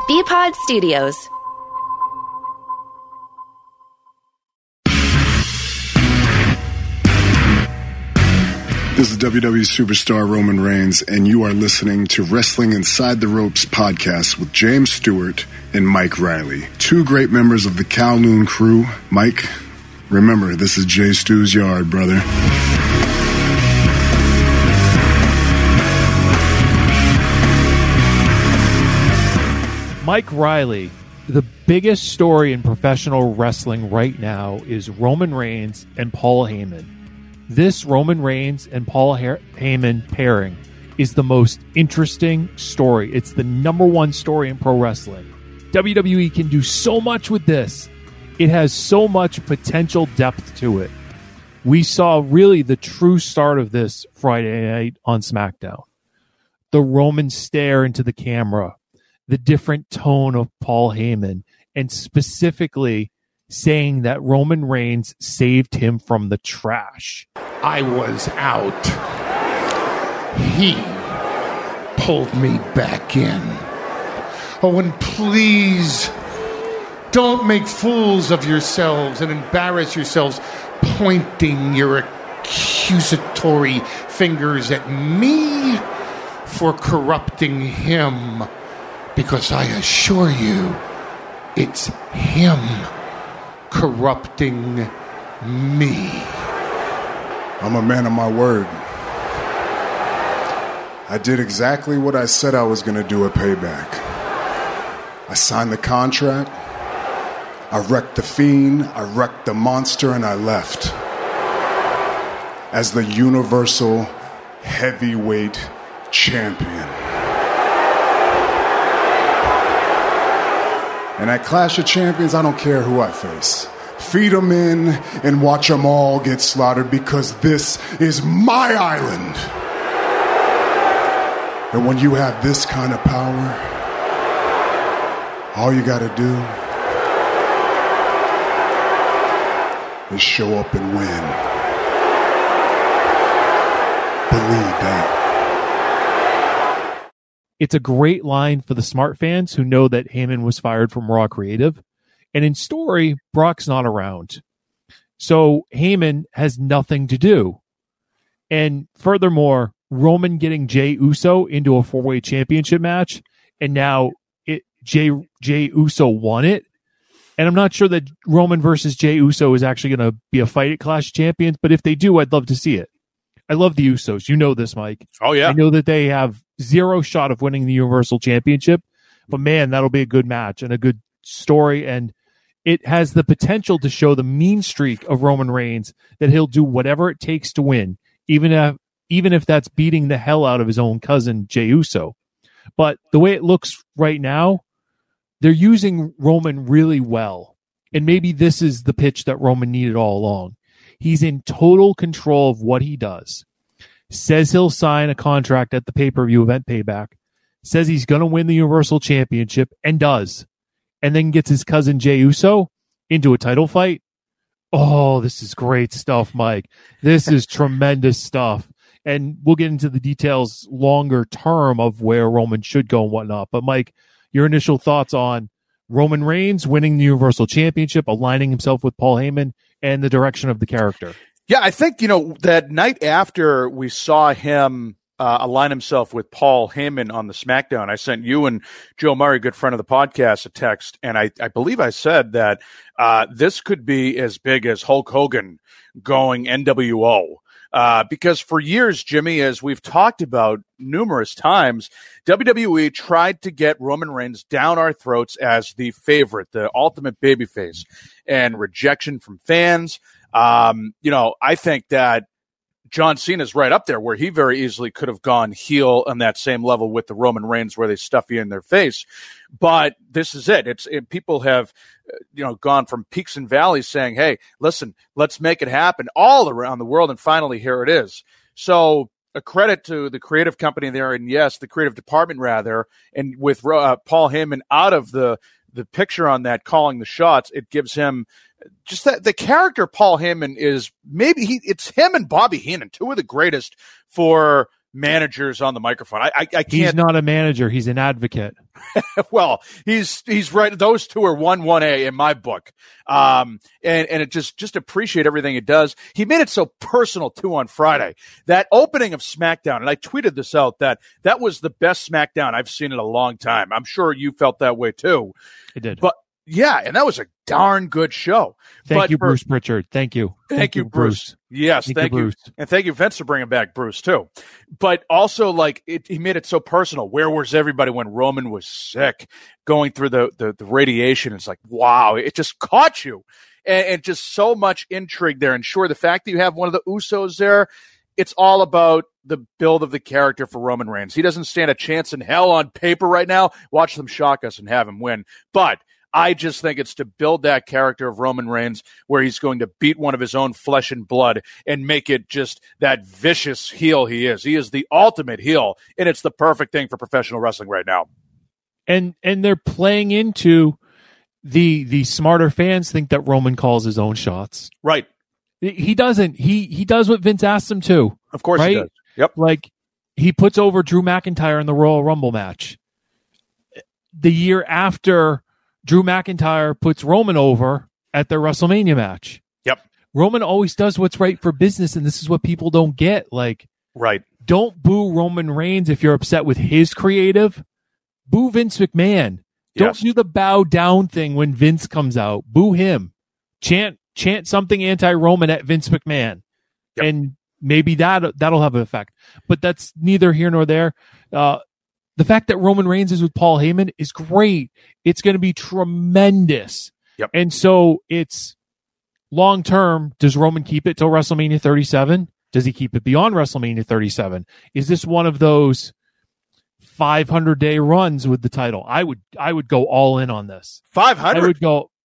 BPod Studios. This is WWE superstar Roman Reigns, and you are listening to Wrestling Inside the Ropes podcast with James Stewart and Mike Riley, two great members of the Kowloon crew. Mike, remember, this is Jay Stu's yard, brother. Mike Riley, the biggest story in professional wrestling right now is Roman Reigns and Paul Heyman. This Roman Reigns and Paul Heyman pairing is the most interesting story. It's the number one story in pro wrestling. WWE can do so much with this. It has so much potential depth to it. We saw really the true start of this Friday night on SmackDown. The Roman stare into the camera, the different tone of Paul Heyman, and specifically saying that Roman Reigns saved him from the trash. I was out. He pulled me back in. Oh, and please don't make fools of yourselves and embarrass yourselves pointing your accusatory fingers at me for corrupting him, because I assure you it's him corrupting me. I'm a man of my word. I did exactly what I said I was going to do at Payback. I signed the contract, I wrecked the Fiend, I wrecked the Monster, and I left as the Universal Heavyweight Champion. And at Clash of Champions, I don't care who I face. Feed them in and watch them all get slaughtered, because this is my island. And when you have this kind of power, all you got to do is show up and win. Believe that. It's a great line for the smart fans who know that Heyman was fired from Raw Creative. And in story, Brock's not around. So Heyman has nothing to do. And furthermore, Roman getting Jey Uso into a four-way championship match, and now Jey Uso won it. And I'm not sure that Roman versus Jey Uso is actually going to be a fight at Clash of Champions, but if they do, I'd love to see it. I love the Usos. You know this, Mike. Oh, yeah. I know that they have zero shot of winning the Universal Championship, but man, that'll be a good match and a good story, and it has the potential to show the mean streak of Roman Reigns, that he'll do whatever it takes to win, even if that's beating the hell out of his own cousin, Jey Uso. But the way it looks right now, they're using Roman really well, and maybe this is the pitch that Roman needed all along. He's in total control of what he does. Says he'll sign a contract at the pay-per-view event Payback. Says he's going to win the Universal Championship, and does. And then gets his cousin Jey Uso into a title fight. Oh, this is great stuff, Mike. This is tremendous stuff. And we'll get into the details longer term of where Roman should go and whatnot. But Mike, your initial thoughts on Roman Reigns winning the Universal Championship, aligning himself with Paul Heyman, and the direction of the character. Yeah, I think, that night after we saw him align himself with Paul Heyman on the SmackDown, I sent you and Joe Murray, good friend of the podcast, a text, and I believe I said that this could be as big as Hulk Hogan going NWO. Because for years, Jimmy, as we've talked about numerous times, WWE tried to get Roman Reigns down our throats as the favorite, the ultimate babyface, and rejection from fans. I think that John Cena's right up there, where he very easily could have gone heel on that same level with the Roman Reigns, where they stuff you in their face. But this is it. People have, gone from peaks and valleys saying, hey, listen, let's make it happen all around the world. And finally, here it is. So a credit to the creative company there. And yes, the creative department rather. And with Paul Heyman out of the picture on that, calling the shots, it gives him just that the character Paul Heyman is it's him and Bobby Heenan, two of the greatest for managers on the microphone. I can't. He's not a manager. He's an advocate. Well, he's right. Those two are 1A in my book. And it just appreciate everything he does. He made it so personal too on Friday. That opening of SmackDown, and I tweeted this out, that was the best SmackDown I've seen in a long time. I'm sure you felt that way too. I did. But yeah, and that was a darn good show. Thank you, Bruce Pritchard. Thank you. Thank you, Bruce. Yes, thank you. Bruce. And thank you, Vince, for bringing back Bruce, too. But also, like, he made it so personal. Where was everybody when Roman was sick, going through the radiation? It's like, wow, it just caught you. And just so much intrigue there. And sure, the fact that you have one of the Usos there, it's all about the build of the character for Roman Reigns. He doesn't stand a chance in hell on paper right now. Watch them shock us and have him win. But I just think it's to build that character of Roman Reigns where he's going to beat one of his own flesh and blood and make it just that vicious heel he is. He is the ultimate heel, and it's the perfect thing for professional wrestling right now. And they're playing into the smarter fans think that Roman calls his own shots. Right. He doesn't. He does what Vince asked him to. Of course right? he does. Yep. Like, he puts over Drew McIntyre in the Royal Rumble match. The year after, Drew McIntyre puts Roman over at their WrestleMania match. Yep. Roman always does what's right for business, and this is what people don't get. Like, right. Don't boo Roman Reigns if you're upset with his creative. Boo Vince McMahon. Don't do the bow down thing when Vince comes out. Boo him. Chant something anti-Roman at Vince McMahon. Yep. And maybe that'll have an effect. But that's neither here nor there. The fact that Roman Reigns is with Paul Heyman is great. It's going to be tremendous. Yep. And so it's long term. Does Roman keep it till WrestleMania 37? Does he keep it beyond WrestleMania 37? Is this one of those 500-day runs with the title? I would go all in on this. 500?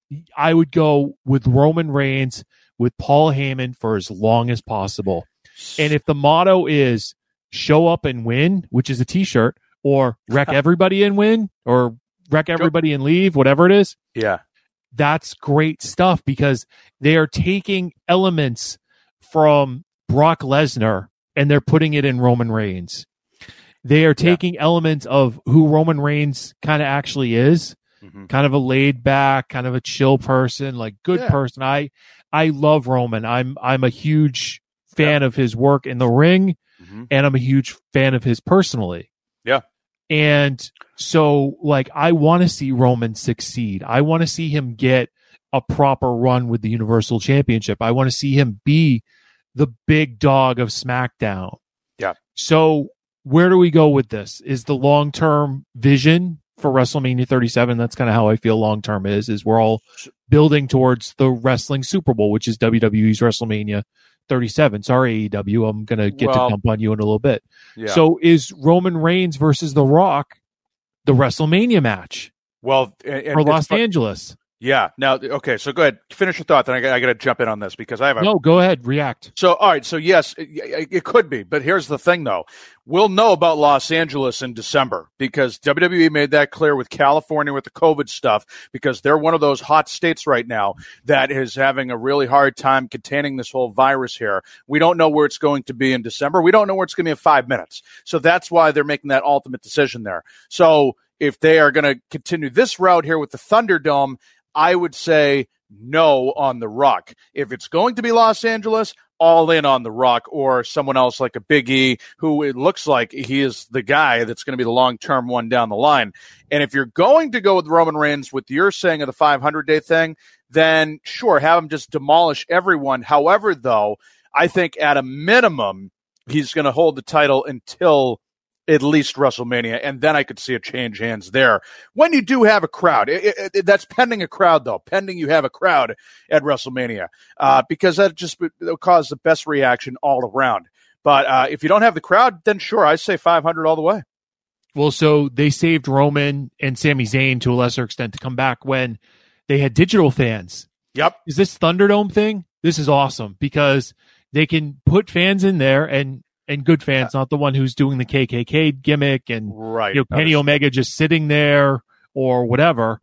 I would go with Roman Reigns with Paul Heyman for as long as possible. And if the motto is show up and win, which is a t-shirt, or wreck everybody and win, or wreck everybody and leave, whatever it is. Yeah. That's great stuff because they are taking elements from Brock Lesnar and they're putting it in Roman Reigns. They are taking elements of who Roman Reigns kind of actually is, kind of a laid back, kind of a chill person, like good person. I love Roman. I'm a huge fan of his work in the ring, and I'm a huge fan of his personally. Yeah. And so, like, I want to see Roman succeed. I want to see him get a proper run with the Universal Championship. I want to see him be the big dog of SmackDown. Yeah. So where do we go with this? Is the long-term vision for WrestleMania 37? That's kind of how I feel long-term is we're all building towards the wrestling Super Bowl, which is WWE's WrestleMania 37. Sorry, AEW. I'm going to get to dump on you in a little bit. Yeah. So is Roman Reigns versus The Rock the WrestleMania match? Well, for Los Angeles. Yeah. Now, okay, so go ahead. Finish your thought, then I got to jump in on this because I have a... No, go ahead. React. So, all right. So, yes, it could be. But here's the thing, though. We'll know about Los Angeles in December because WWE made that clear with California with the COVID stuff because they're one of those hot states right now that is having a really hard time containing this whole virus here. We don't know where it's going to be in December. We don't know where it's going to be in 5 minutes. So that's why they're making that ultimate decision there. So if they are going to continue this route here with the Thunderdome, I would say no on The Rock. If it's going to be Los Angeles, all in on The Rock or someone else like a Big E, who it looks like he is the guy that's going to be the long-term one down the line. And if you're going to go with Roman Reigns with your saying of the 500-day thing, then sure, have him just demolish everyone. However, though, I think at a minimum, he's going to hold the title until at least WrestleMania, and then I could see a change hands there. When you do have a crowd, that's pending a crowd, though. Pending you have a crowd at WrestleMania, because that just will cause the best reaction all around. But if you don't have the crowd, then sure, I say 500 all the way. Well, so they saved Roman and Sami Zayn to a lesser extent to come back when they had digital fans. Yep. Is this Thunderdome thing? This is awesome because they can put fans in there and good fans, not the one who's doing the KKK gimmick and Kenny Omega just sitting there or whatever.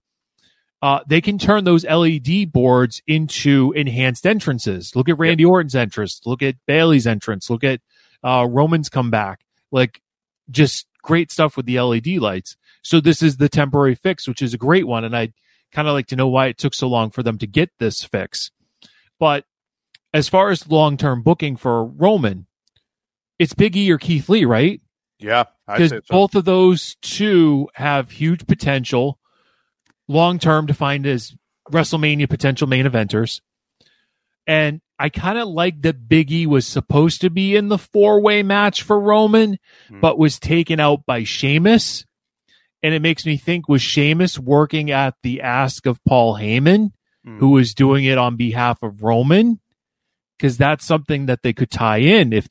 They can turn those LED boards into enhanced entrances. Look at Randy Orton's entrance. Look at Bayley's entrance. Look at Roman's comeback. Like, just great stuff with the LED lights. So this is the temporary fix, which is a great one. And I'd kind of like to know why it took so long for them to get this fix. But as far as long-term booking for Roman, it's Big E or Keith Lee, right? Yeah. Because both of those two have huge potential long-term defined as WrestleMania potential main eventers. And I kind of like that Big E was supposed to be in the 4-way match for Roman, but was taken out by Sheamus. And it makes me think, was Sheamus working at the ask of Paul Heyman, who was doing it on behalf of Roman? Because that's something that they could tie in if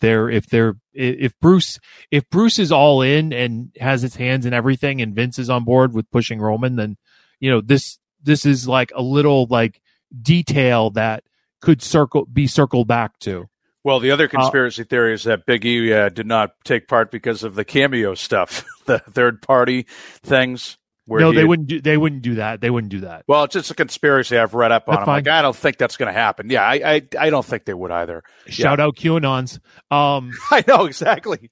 Bruce is all in and has his hands in everything, and Vince is on board with pushing Roman, then this is like a little like detail that could be circled back to. Well, the other conspiracy theory is that Big E did not take part because of the cameo stuff, the third party things. No, they wouldn't do that. They wouldn't do that. Well, it's just a conspiracy I've read up on. That's I'm like, I don't think that's going to happen. Yeah, I don't think they would either. Shout out QAnons. I know, exactly.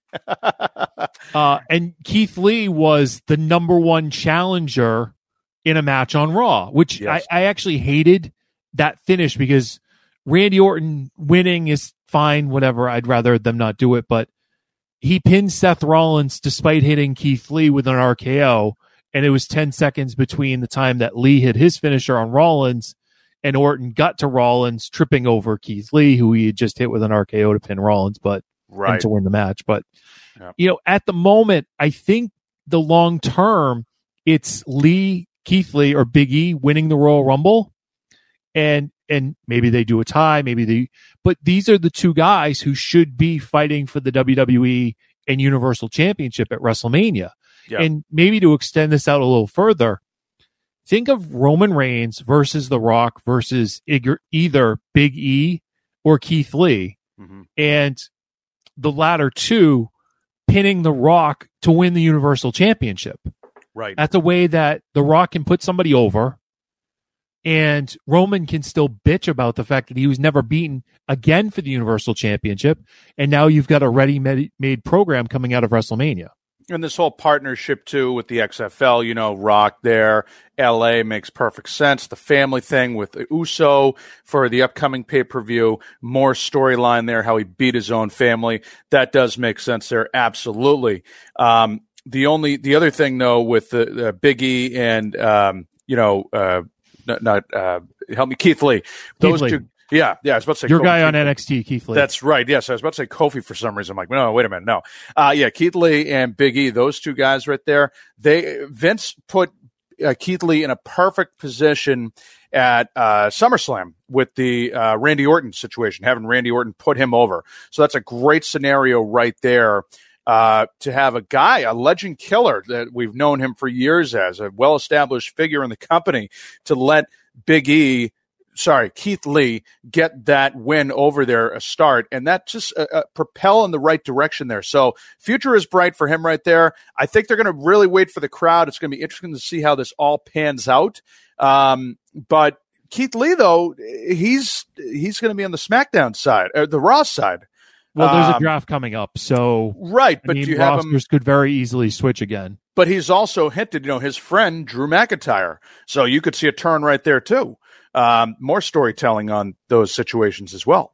And Keith Lee was the number one challenger in a match on Raw, which yes. I actually hated that finish, because Randy Orton winning is fine, whatever. I'd rather them not do it, but he pinned Seth Rollins despite hitting Keith Lee with an RKO. And it was 10 seconds between the time that Lee hit his finisher on Rollins and Orton got to Rollins, tripping over Keith Lee, who he had just hit with an RKO to pin Rollins, and to win the match. But, at the moment, I think the long term, it's Keith Lee or Big E winning the Royal Rumble. And maybe they do a tie, but these are the two guys who should be fighting for the WWE and Universal Championship at WrestleMania. Yeah. And maybe to extend this out a little further, think of Roman Reigns versus The Rock versus either Big E or Keith Lee. Mm-hmm. And the latter two pinning The Rock to win the Universal Championship. Right. That's a way that The Rock can put somebody over, and Roman can still bitch about the fact that he was never beaten again for the Universal Championship. And now you've got a ready-made program coming out of WrestleMania. And this whole partnership, too, with the XFL, Rock there, LA makes perfect sense. The family thing with Uso for the upcoming pay-per-view, more storyline there, how he beat his own family. That does make sense there, absolutely. The other thing, though, with the Big E and, help me, Keith Lee. Those two. Yeah, I was about to say your guy on NXT, Keith Lee. That's right. Yes, I was about to say Kofi for some reason. I'm like, no, wait a minute, no. Keith Lee and Big E, those two guys right there. Vince put Keith Lee in a perfect position at SummerSlam with the Randy Orton situation, having Randy Orton put him over. So that's a great scenario right there. To have a guy, a legend killer that we've known him for years as a well-established figure in the company, to let Keith Lee get that win over there, a start, and that just propel in the right direction there. So future is bright for him right there. I think they're going to really wait for the crowd. It's going to be interesting to see how this all pans out. But Keith Lee, though, he's going to be on the SmackDown side, or the Raw side. Well, there's a draft coming up, so right. But you have rosters could very easily switch again. But he's also hinted, his friend Drew McIntyre, so you could see a turn right there too. More storytelling on those situations as well.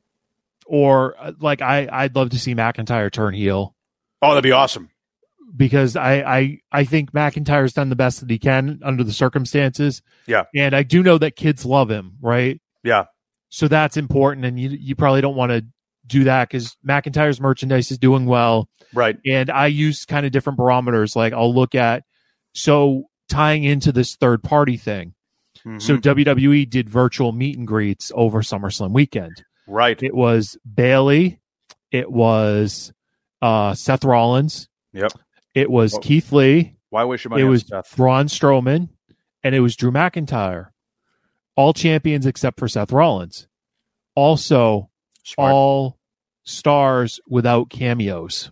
Or I'd love to see McIntyre turn heel. Oh, that'd be awesome. Because I think McIntyre's done the best that he can under the circumstances. Yeah. And I do know that kids love him, right? Yeah. So that's important, and you probably don't want to do that because McIntyre's merchandise is doing well. Right. And I use kind of different barometers. Like I'll look at, tying into this third party thing. Mm-hmm. So WWE did virtual meet and greets over SummerSlam weekend. Right. It was Bayley. It was Seth Rollins. Yep. It was Keith Lee. Why waste your money? It was Seth? Braun Strowman, and it was Drew McIntyre. All champions except for Seth Rollins. Also, smart. All stars without cameos.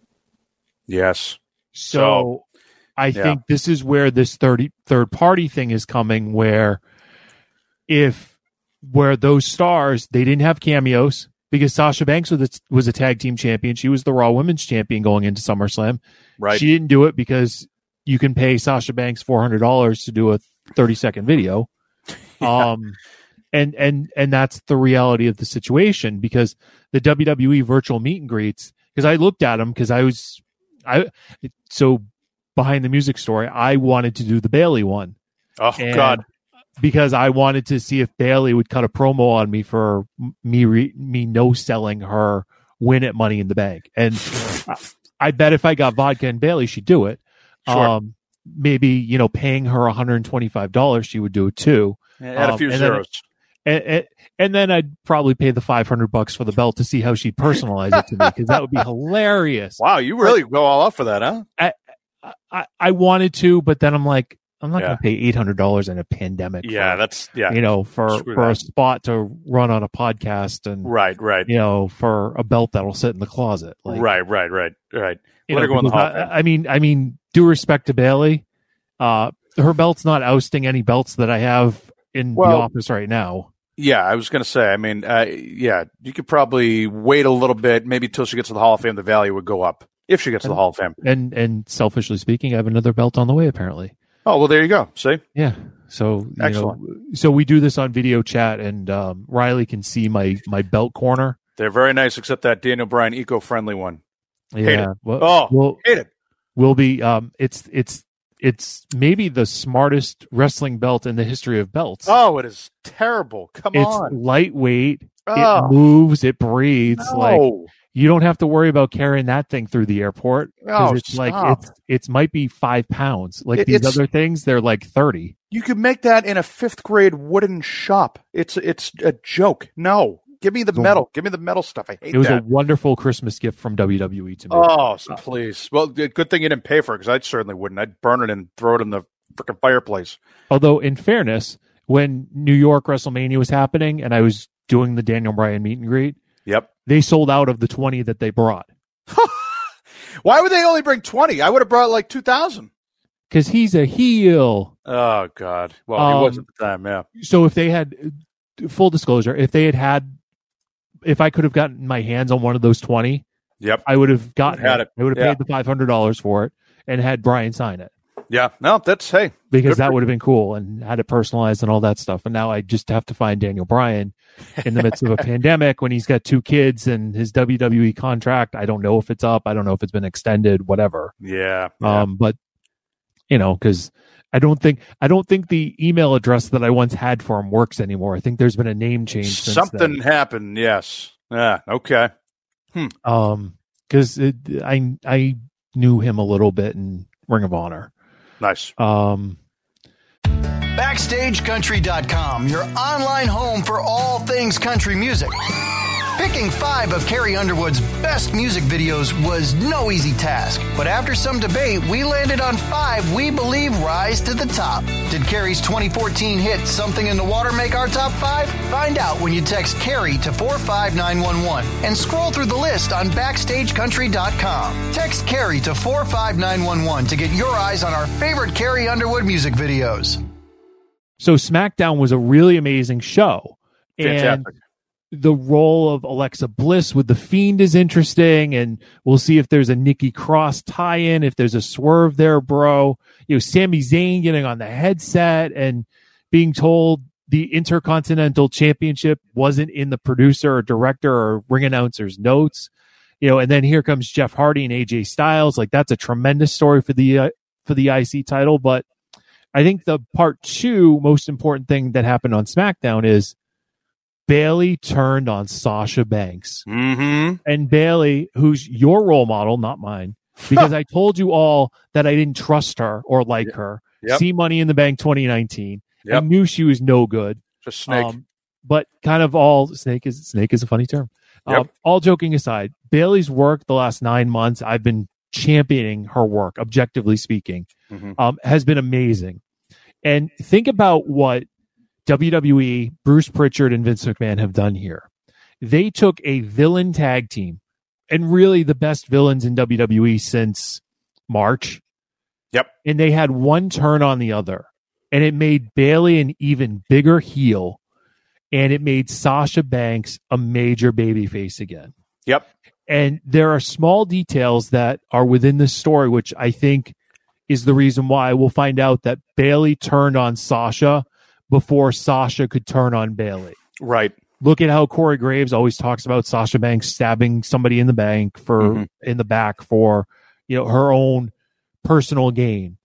Yes. So I think this is where this third party thing is coming, where those stars, they didn't have cameos because Sasha Banks was a tag team champion. She was the Raw Women's champion going into SummerSlam. Right. She didn't do it because you can pay Sasha Banks $400 to do a 30-second video. And that's the reality of the situation, because the WWE virtual meet and greets, because I looked at them, because so behind the music story, I wanted to do the Bayley one. Oh, God. Because I wanted to see if Bayley would cut a promo on me for me no selling her win at Money in the Bank. And I bet if I got Vodka and Bayley, she'd do it. Sure. Maybe, paying her $125, she would do it too. Add a few zeros. And then I'd probably pay the $500 for the belt to see how she'd personalize it to me, because that would be hilarious. Wow, you really go all out for that, huh? I wanted to, but then I'm like, I'm not going to pay $800 in a pandemic. For a spot to run on a podcast, and right. For a belt that'll sit in the closet. Like, right. Let her go in the Hall of Fame. I mean, due respect to Bayley, her belt's not ousting any belts that I have in the office right now. Yeah, I was going to say, I mean, you could probably wait a little bit, maybe till she gets to the Hall of Fame, the value would go up if she gets to the Hall of Fame. And selfishly speaking, I have another belt on the way, apparently. Oh, well, there you go. See? Yeah. So, excellent. So we do this on video chat, and Riley can see my belt corner. They're very nice, except that Daniel Bryan eco-friendly one. Yeah. Hate it. Hate it. Will be, it's maybe the smartest wrestling belt in the history of belts. Oh, it is terrible. Come on. It's lightweight. It moves. It breathes. No. Like, you don't have to worry about carrying that thing through the airport. It's stop. like it might be 5 pounds. Like these other things, they're like 30. You could make that in a 5th grade wooden shop. It's a joke. No. Give me the metal. Give me the metal stuff. I hate that. It was a wonderful Christmas gift from WWE to me. Oh, please. Well, good thing you didn't pay for it, because I certainly wouldn't. I'd burn it and throw it in the freaking fireplace. Although, in fairness, when New York WrestleMania was happening and I was doing the Daniel Bryan meet and greet, they sold out of the 20 that they brought. Why would they only bring 20? I would have brought like 2,000. Because he's a heel. Oh, God. Well, he was at the time, yeah. So if they had, full disclosure, if I could have gotten my hands on one of those 20, I would have gotten it. I would have paid the $500 for it and had Brian sign it. Yeah, no, because that would have been cool, and had it personalized and all that stuff. And now I just have to find Daniel Bryan in the midst of a pandemic when he's got 2 kids and his WWE contract. I don't know if it's up. I don't know if it's been extended, whatever. Yeah. But because I don't think the email address that I once had for him works anymore. I think there's been a name change. Something happened. Yes. Yeah. Okay. Because I knew him a little bit in Ring of Honor. Nice. BackstageCountry.com, your online home for all things country music. Picking 5 of Carrie Underwood's best music videos was no easy task, but after some debate, we landed on 5 we believe rise to the top. Did Carrie's 2014 hit Something in the Water make our top 5? Find out when you text Carrie to 45911 and scroll through the list on BackstageCountry.com. Text Carrie to 45911 to get your eyes on our favorite Carrie Underwood music videos. So SmackDown was a really amazing show. Fantastic. And the role of Alexa Bliss with The Fiend is interesting, and we'll see if there's a Nikki Cross tie-in, if there's a swerve there, bro. Sami Zayn getting on the headset and being told the Intercontinental Championship wasn't in the producer or director or ring announcer's notes. And then here comes Jeff Hardy and AJ Styles. Like, that's a tremendous story for the IC title. But I think the part 2 most important thing that happened on SmackDown is Bayley turned on Sasha Banks. Mm-hmm. And Bayley, who's your role model, not mine, because I told you all that I didn't trust her or like her. See Money in the Bank 2019. I knew she was no good. Just snake. But kind of all snake is a funny term. All joking aside, Bayley's work the last 9 months, I've been championing her work, objectively speaking, has been amazing. And think about what WWE, Bruce Pritchard, and Vince McMahon have done here. They took a villain tag team, and really the best villains in WWE since March. And they had one turn on the other, and it made Bayley an even bigger heel, and it made Sasha Banks a major babyface again. And there are small details that are within the story, which I think is the reason why. We'll find out that Bayley turned on Sasha before Sasha could turn on Bayley. Right. Look at how Corey Graves always talks about Sasha Banks stabbing somebody in the back for, her own personal gain.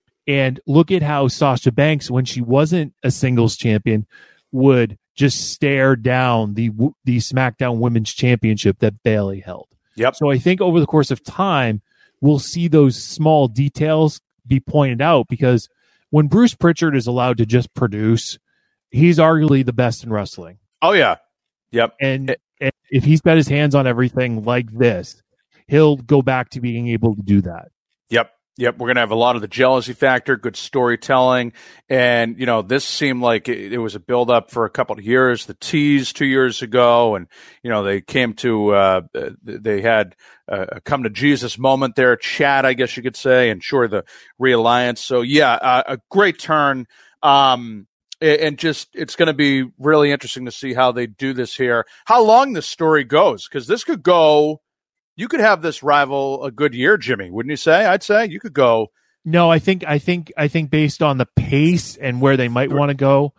And look at how Sasha Banks, when she wasn't a singles champion, would just stare down the SmackDown Women's Championship that Bayley held. Yep. So I think over the course of time, we'll see those small details be pointed out, because when Bruce Pritchard is allowed to just produce, he's arguably the best in wrestling. Oh, yeah. Yep. And if he's got his hands on everything like this, he'll go back to being able to do that. Yep, we're going to have a lot of the jealousy factor, good storytelling. And, this seemed like it was a build-up for a couple of years. The tease 2 years ago, and, they came to they had a come-to-Jesus moment there, chat, I guess you could say, and sure, the realliance. So, yeah, a great turn. And just it's going to be really interesting to see how they do this here, how long this story goes, because this could go... You could have this rival a good year, Jimmy, wouldn't you say? I'd say you could go. No, I think based on the pace and where they might want to go,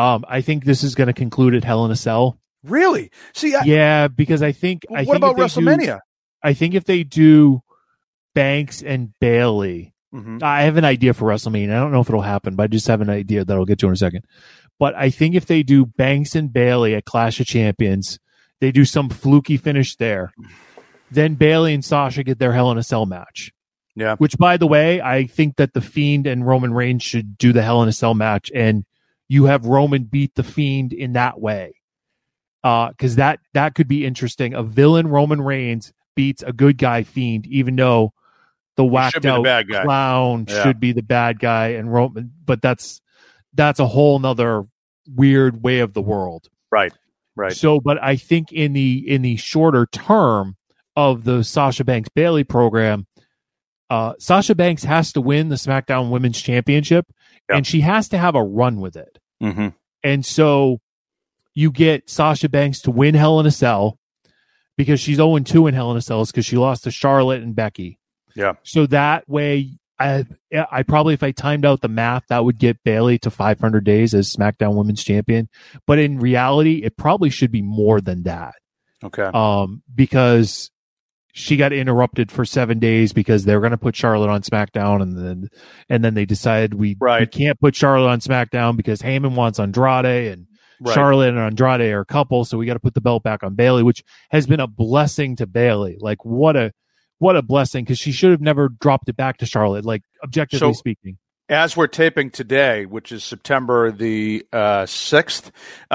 I think this is going to conclude at Hell in a Cell. Really? See, because I think. What about WrestleMania? I think if they do Banks and Bayley, I have an idea for WrestleMania. I don't know if it'll happen, but I just have an idea that I'll get to in a second. But I think if they do Banks and Bayley at Clash of Champions, they do some fluky finish there. Then Bayley and Sasha get their Hell in a Cell match. Yeah. Which, by the way, I think that The Fiend and Roman Reigns should do the Hell in a Cell match, and you have Roman beat The Fiend in that way. Because that could be interesting. A villain Roman Reigns beats a good guy Fiend, even though the whacked out clown should be the bad guy, and Roman. But that's a whole nother weird way of the world. Right. So, but I think in the shorter term of the Sasha Banks Bayley program, Sasha Banks has to win the SmackDown Women's Championship, and she has to have a run with it. Mm-hmm. And so you get Sasha Banks to win Hell in a Cell, because she's 0-2 in Hell in a Cell, because she lost to Charlotte and Becky. Yeah. So that way, I probably, if I timed out the math, that would get Bayley to 500 days as SmackDown Women's Champion. But in reality, it probably should be more than that. Okay. Because she got interrupted for 7 days because they were going to put Charlotte on SmackDown, and then they decided we can't put Charlotte on SmackDown because Heyman wants Andrade, and Charlotte and Andrade are a couple, so we got to put the belt back on Bayley, which has been a blessing to Bayley. Like, what a blessing, because she should have never dropped it back to Charlotte, like, objectively speaking. As we're taping today, which is September the 6th,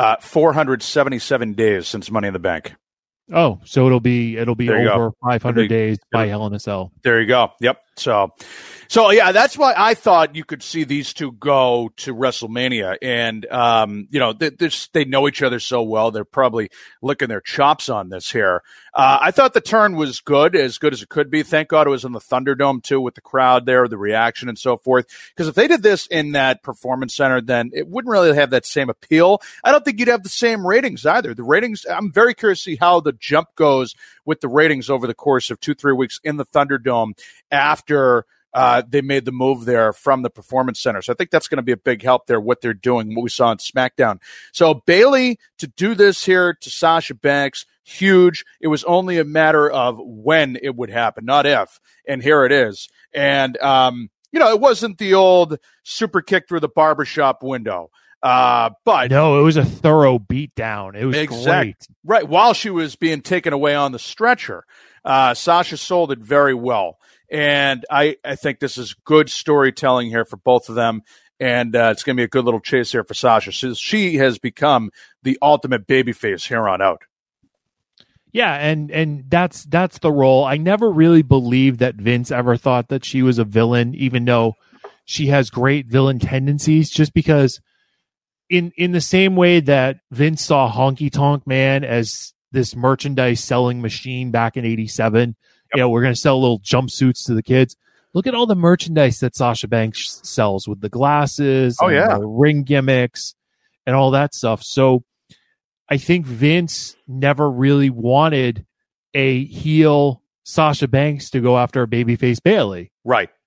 477 days since Money in the Bank. Oh, so it'll be over 500 days by Hell in a Cell. There you go. Yep. So yeah, that's why I thought you could see these two go to WrestleMania, and they know each other so well. They're probably licking their chops on this here. I thought the turn was good as it could be. Thank God it was in the Thunderdome too, with the crowd there, the reaction and so forth. Because if they did this in that Performance Center, then it wouldn't really have that same appeal. I don't think you'd have the same ratings either. The ratings, I'm very curious to see how the jump goes with the ratings over the course of 2-3 weeks in the Thunderdome after they made the move there from the Performance Center. So I think that's going to be a big help there, what they're doing, what we saw on SmackDown. So Bayley to do this here to Sasha Banks, huge. It was only a matter of when it would happen, not if. And here it is. And, it wasn't the old super kick through the barbershop window. But no, it was a thorough beatdown. It was great. Right. While she was being taken away on the stretcher, Sasha sold it very well. And I think this is good storytelling here for both of them. And it's going to be a good little chase here for Sasha. So she has become the ultimate babyface here on out. Yeah, and that's the role. I never really believed that Vince ever thought that she was a villain, even though she has great villain tendencies, just because in the same way that Vince saw Honky Tonk Man as this merchandise selling machine back in 87, we're going to sell little jumpsuits to the kids. Look at all the merchandise that Sasha Banks sells with the glasses, the ring gimmicks, and all that stuff. So I think Vince never really wanted a heel Sasha Banks to go after a babyface Bayley. Right.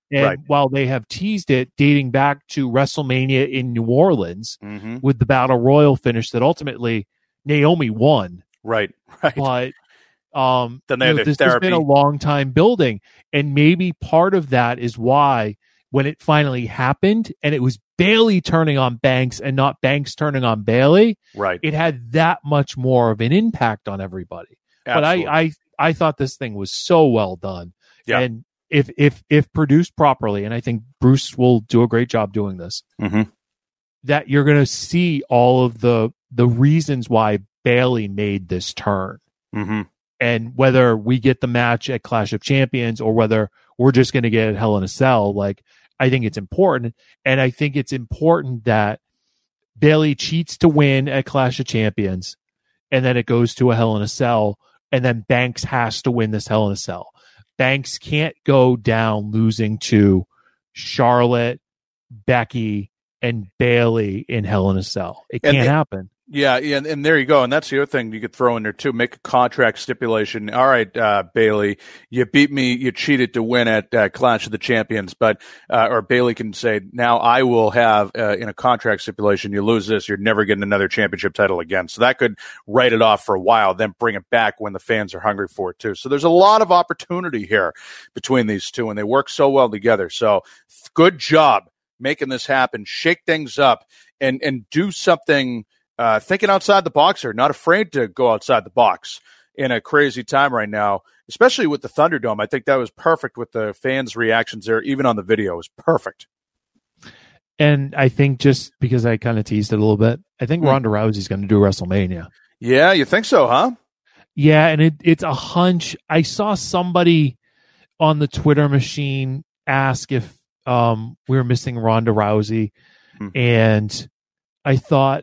And while they have teased it dating back to WrestleMania in New Orleans with the Battle Royal finish that ultimately Naomi won. Right. But then they had this has been a long time building. And maybe part of that is why when it finally happened and it was Bayley turning on Banks and not Banks turning on Bayley, it had that much more of an impact on everybody. Absolutely. But I thought this thing was so well done. Yeah. And if produced properly, and I think Bruce will do a great job doing this, that you're going to see all of the reasons why Bayley made this turn. And whether we get the match at Clash of Champions or whether we're just going to get it Hell in a Cell, like, I think it's important. And I think it's important that Bayley cheats to win at Clash of Champions, and then it goes to a Hell in a Cell, and then Banks has to win this Hell in a Cell. Banks can't go down losing to Charlotte, Becky, and Bayley in Hell in a Cell. It can't happen. Yeah, and there you go. And that's the other thing you could throw in there, too. Make a contract stipulation. All right, Bayley, you beat me. You cheated to win at Clash of the Champions. But or Bayley can say, now I will have, in a contract stipulation, you lose this, you're never getting another championship title again. So that could write it off for a while, then bring it back when the fans are hungry for it, too. So there's a lot of opportunity here between these two, and they work so well together. So good job making this happen. Shake things up and do something thinking outside the box here, not afraid to go outside the box in a crazy time right now, especially with the Thunderdome. I think that was perfect with the fans' reactions there, even on the video. It was perfect. And I think just because I kind of teased it a little bit, I think Ronda Rousey's going to do WrestleMania. Yeah, you think so, huh? Yeah, and it's a hunch. I saw somebody on the Twitter machine ask if we were missing Ronda Rousey, and I thought,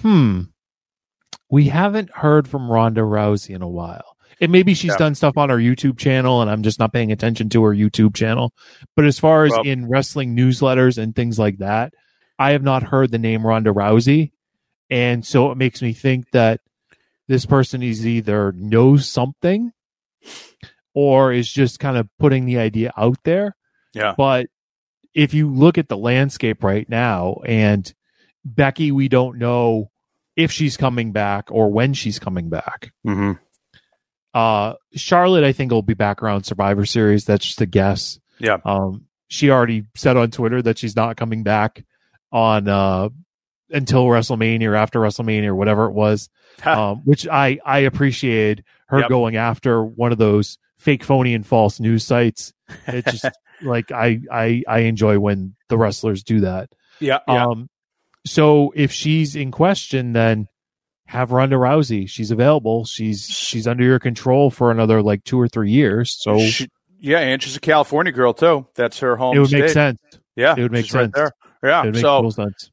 we haven't heard from Ronda Rousey in a while. And maybe she's done stuff on her YouTube channel and I'm just not paying attention to her YouTube channel. But as far as in wrestling newsletters and things like that, I have not heard the name Ronda Rousey. And so it makes me think that this person is either knows something or is just kind of putting the idea out there. Yeah. But if you look at the landscape right now, and Becky, we don't know if she's coming back or when she's coming back. Charlotte, I think, will be back around Survivor Series. That's just a guess. Yeah. She already said on Twitter that she's not coming back on until WrestleMania or after WrestleMania or whatever it was, which I appreciated her going after one of those fake, phony, and false news sites. It just like I enjoy when the wrestlers do that. Yeah. So if she's in question, then have Ronda Rousey. She's available. She's under your control for another like 2 or 3 years. So and she's a California girl too. That's her home. It would state. make sense. Yeah, it would make sense. Right there. Yeah. It would make so total sense.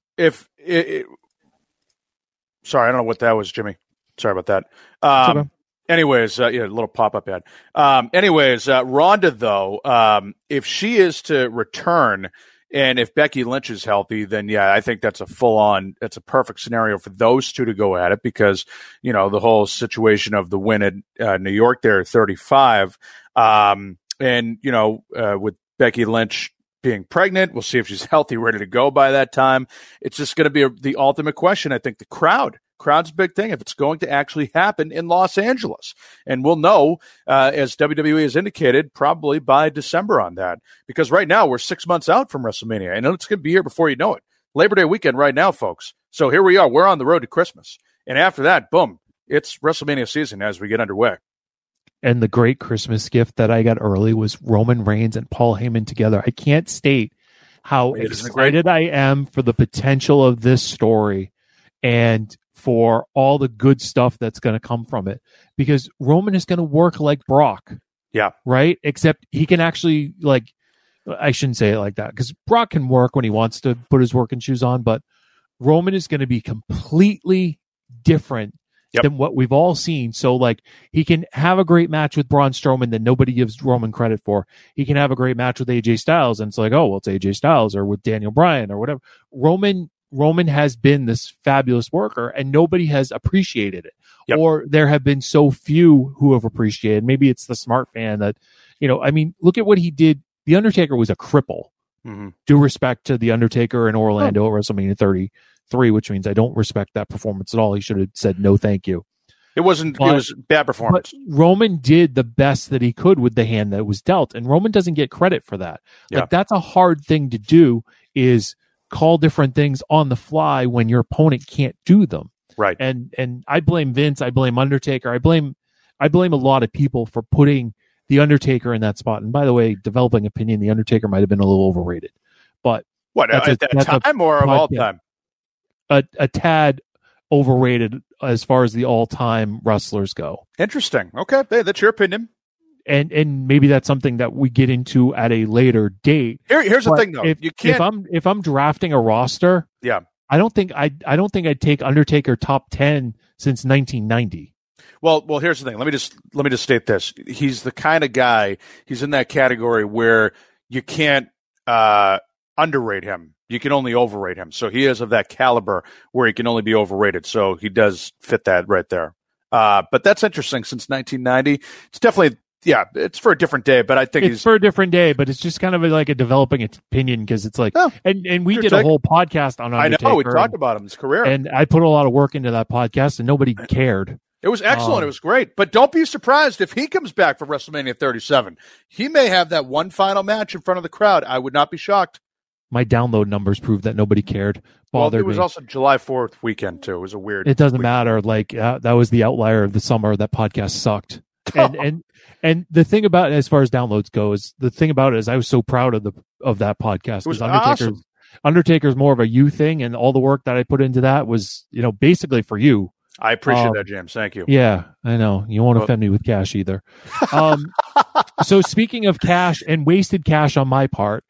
Sorry, I don't know what that was, Jimmy. Sorry about that. Okay. Anyways, a little pop-up ad. Ronda, though, if she is to return and if Becky Lynch is healthy, then, yeah, I think that's that's a perfect scenario for those two to go at it because, you know, the whole situation of the win at New York there at 35. And, you know, with Becky Lynch being pregnant, we'll see if she's healthy, ready to go by that time. It's just going to be the ultimate question. I think the crowd's a big thing if it's going to actually happen in Los Angeles. And we'll know, as WWE has indicated, probably by December on that. Because right now we're 6 months out from WrestleMania, and it's going to be here before you know it. Labor Day weekend right now, folks. So here we are. We're on the road to Christmas. And after that, boom, it's WrestleMania season as we get underway. And the great Christmas gift that I got early was Roman Reigns and Paul Heyman together. I can't state how excited I am for the potential of this story and for all the good stuff that's going to come from it. Because Roman is going to work like Brock. Yeah. Right? Except he can actually, like, I shouldn't say it like that, because Brock can work when he wants to put his working shoes on, but Roman is going to be completely different than what we've all seen. So, like, he can have a great match with Braun Strowman that nobody gives Roman credit for. He can have a great match with AJ Styles, and it's like, oh, well, it's AJ Styles, or with Daniel Bryan, or whatever. Roman has been this fabulous worker, and nobody has appreciated it. Or there have been so few who have appreciated. Maybe it's the smart fan that, you know, I mean, look at what he did The Undertaker was a cripple. Mm-hmm. Due respect to The Undertaker in Orlando at WrestleMania 33, which means I don't respect that performance at all. He should have said no thank you. It wasn't. It was bad performance. But Roman did the best that he could with the hand that was dealt, and Roman doesn't get credit for that. Yeah. Like, that's a hard thing to do, is call different things on the fly when your opponent can't do them. Right. And I blame Vince. I blame Undertaker. I blame a lot of people for putting the Undertaker in that spot. And by the way, developing opinion, the Undertaker might have been a little overrated. But what, at that time or of all time? A tad overrated as far as the all-time wrestlers go. Interesting. Okay, hey, that's your opinion. And maybe that's something that we get into at a later date. Here's the thing, though. You can't. If I'm drafting a roster, yeah, I don't think I'd take Undertaker top 10 since 1990. Well, here's the thing. Let me just state this. He's the kind of guy. He's in that category where you can't underrate him. You can only overrate him. So he is of that caliber where he can only be overrated. So he does fit that right there. But that's interesting. Since 1990, it's definitely. Yeah, it's for a different day, but I think it's for a different day, but it's just kind of like a developing opinion, because it's like, and we did a whole podcast on Undertaker. I know, we talked about him, his career. And I put a lot of work into that podcast, and nobody cared. It was excellent. It was great. But don't be surprised if he comes back for WrestleMania 37. He may have that one final match in front of the crowd. I would not be shocked. My download numbers prove that nobody cared. Well, it was also July 4th weekend, too. It was a weird... It doesn't matter. Like, that was the outlier of the summer. That podcast sucked. And the thing about it, as far as downloads go, is the thing about it is I was so proud of that podcast. It was awesome. Undertaker's more of a you thing, and all the work that I put into that was, basically for you. I appreciate that, James. Thank you. Yeah, I know. You won't offend me with cash either. So speaking of cash and wasted cash on my part,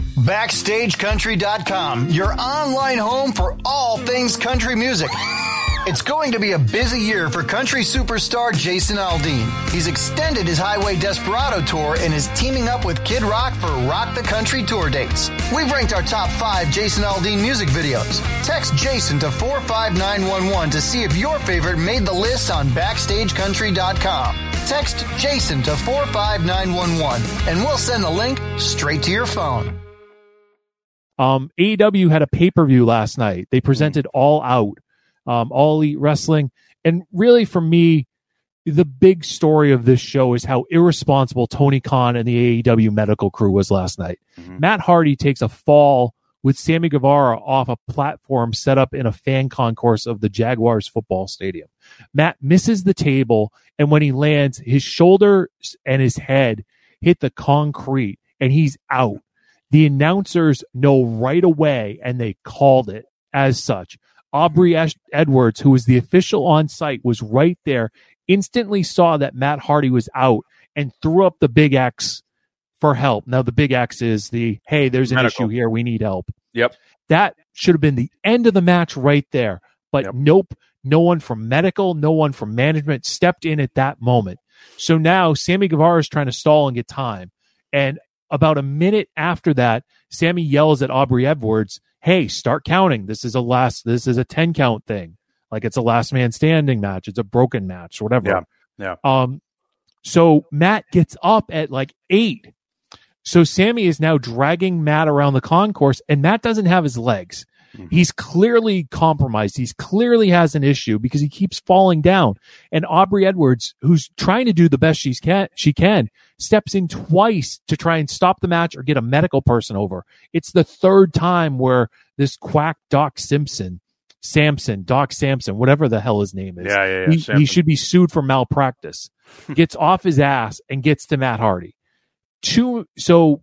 BackstageCountry.com, your online home for all things country music. It's going to be a busy year for country superstar Jason Aldean. He's extended his Highway Desperado tour and is teaming up with Kid Rock for Rock the Country tour dates. We've ranked our top 5 Jason Aldean music videos. Text Jason to 45911 to see if your favorite made the list on BackstageCountry.com. Text Jason to 45911 and we'll send the link straight to your phone. AEW had a pay-per-view last night. They presented All Out. All Elite Wrestling. And really, for me, the big story of this show is how irresponsible Tony Khan and the AEW medical crew was last night. Mm-hmm. Matt Hardy takes a fall with Sammy Guevara off a platform set up in a fan concourse of the Jaguars football stadium. Matt misses the table, and when he lands, his shoulders and his head hit the concrete, and he's out. The announcers know right away, and they called it as such. Aubrey Edwards, who was the official on site, was right there, instantly saw that Matt Hardy was out, and threw up the big X for help. Now, the big X is hey, there's an issue here. We need help. Yep. That should have been the end of the match right there. But Nope, no one from medical, no one from management stepped in at that moment. So now Sammy Guevara is trying to stall and get time. And about a minute after that, Sammy yells at Aubrey Edwards, hey, start counting. This is a 10 count thing. Like, it's a last man standing match. It's a broken match, whatever. Yeah. So Matt gets up at like 8. So Sammy is now dragging Matt around the concourse, and Matt doesn't have his legs. Mm-hmm. He's clearly compromised. He's clearly has an issue because he keeps falling down. And Aubrey Edwards, who's trying to do the best she can, steps in twice to try and stop the match or get a medical person over. It's the third time where this quack Doc Samson, whatever the hell his name is. He should be sued for malpractice. Gets off his ass and gets to Matt Hardy. So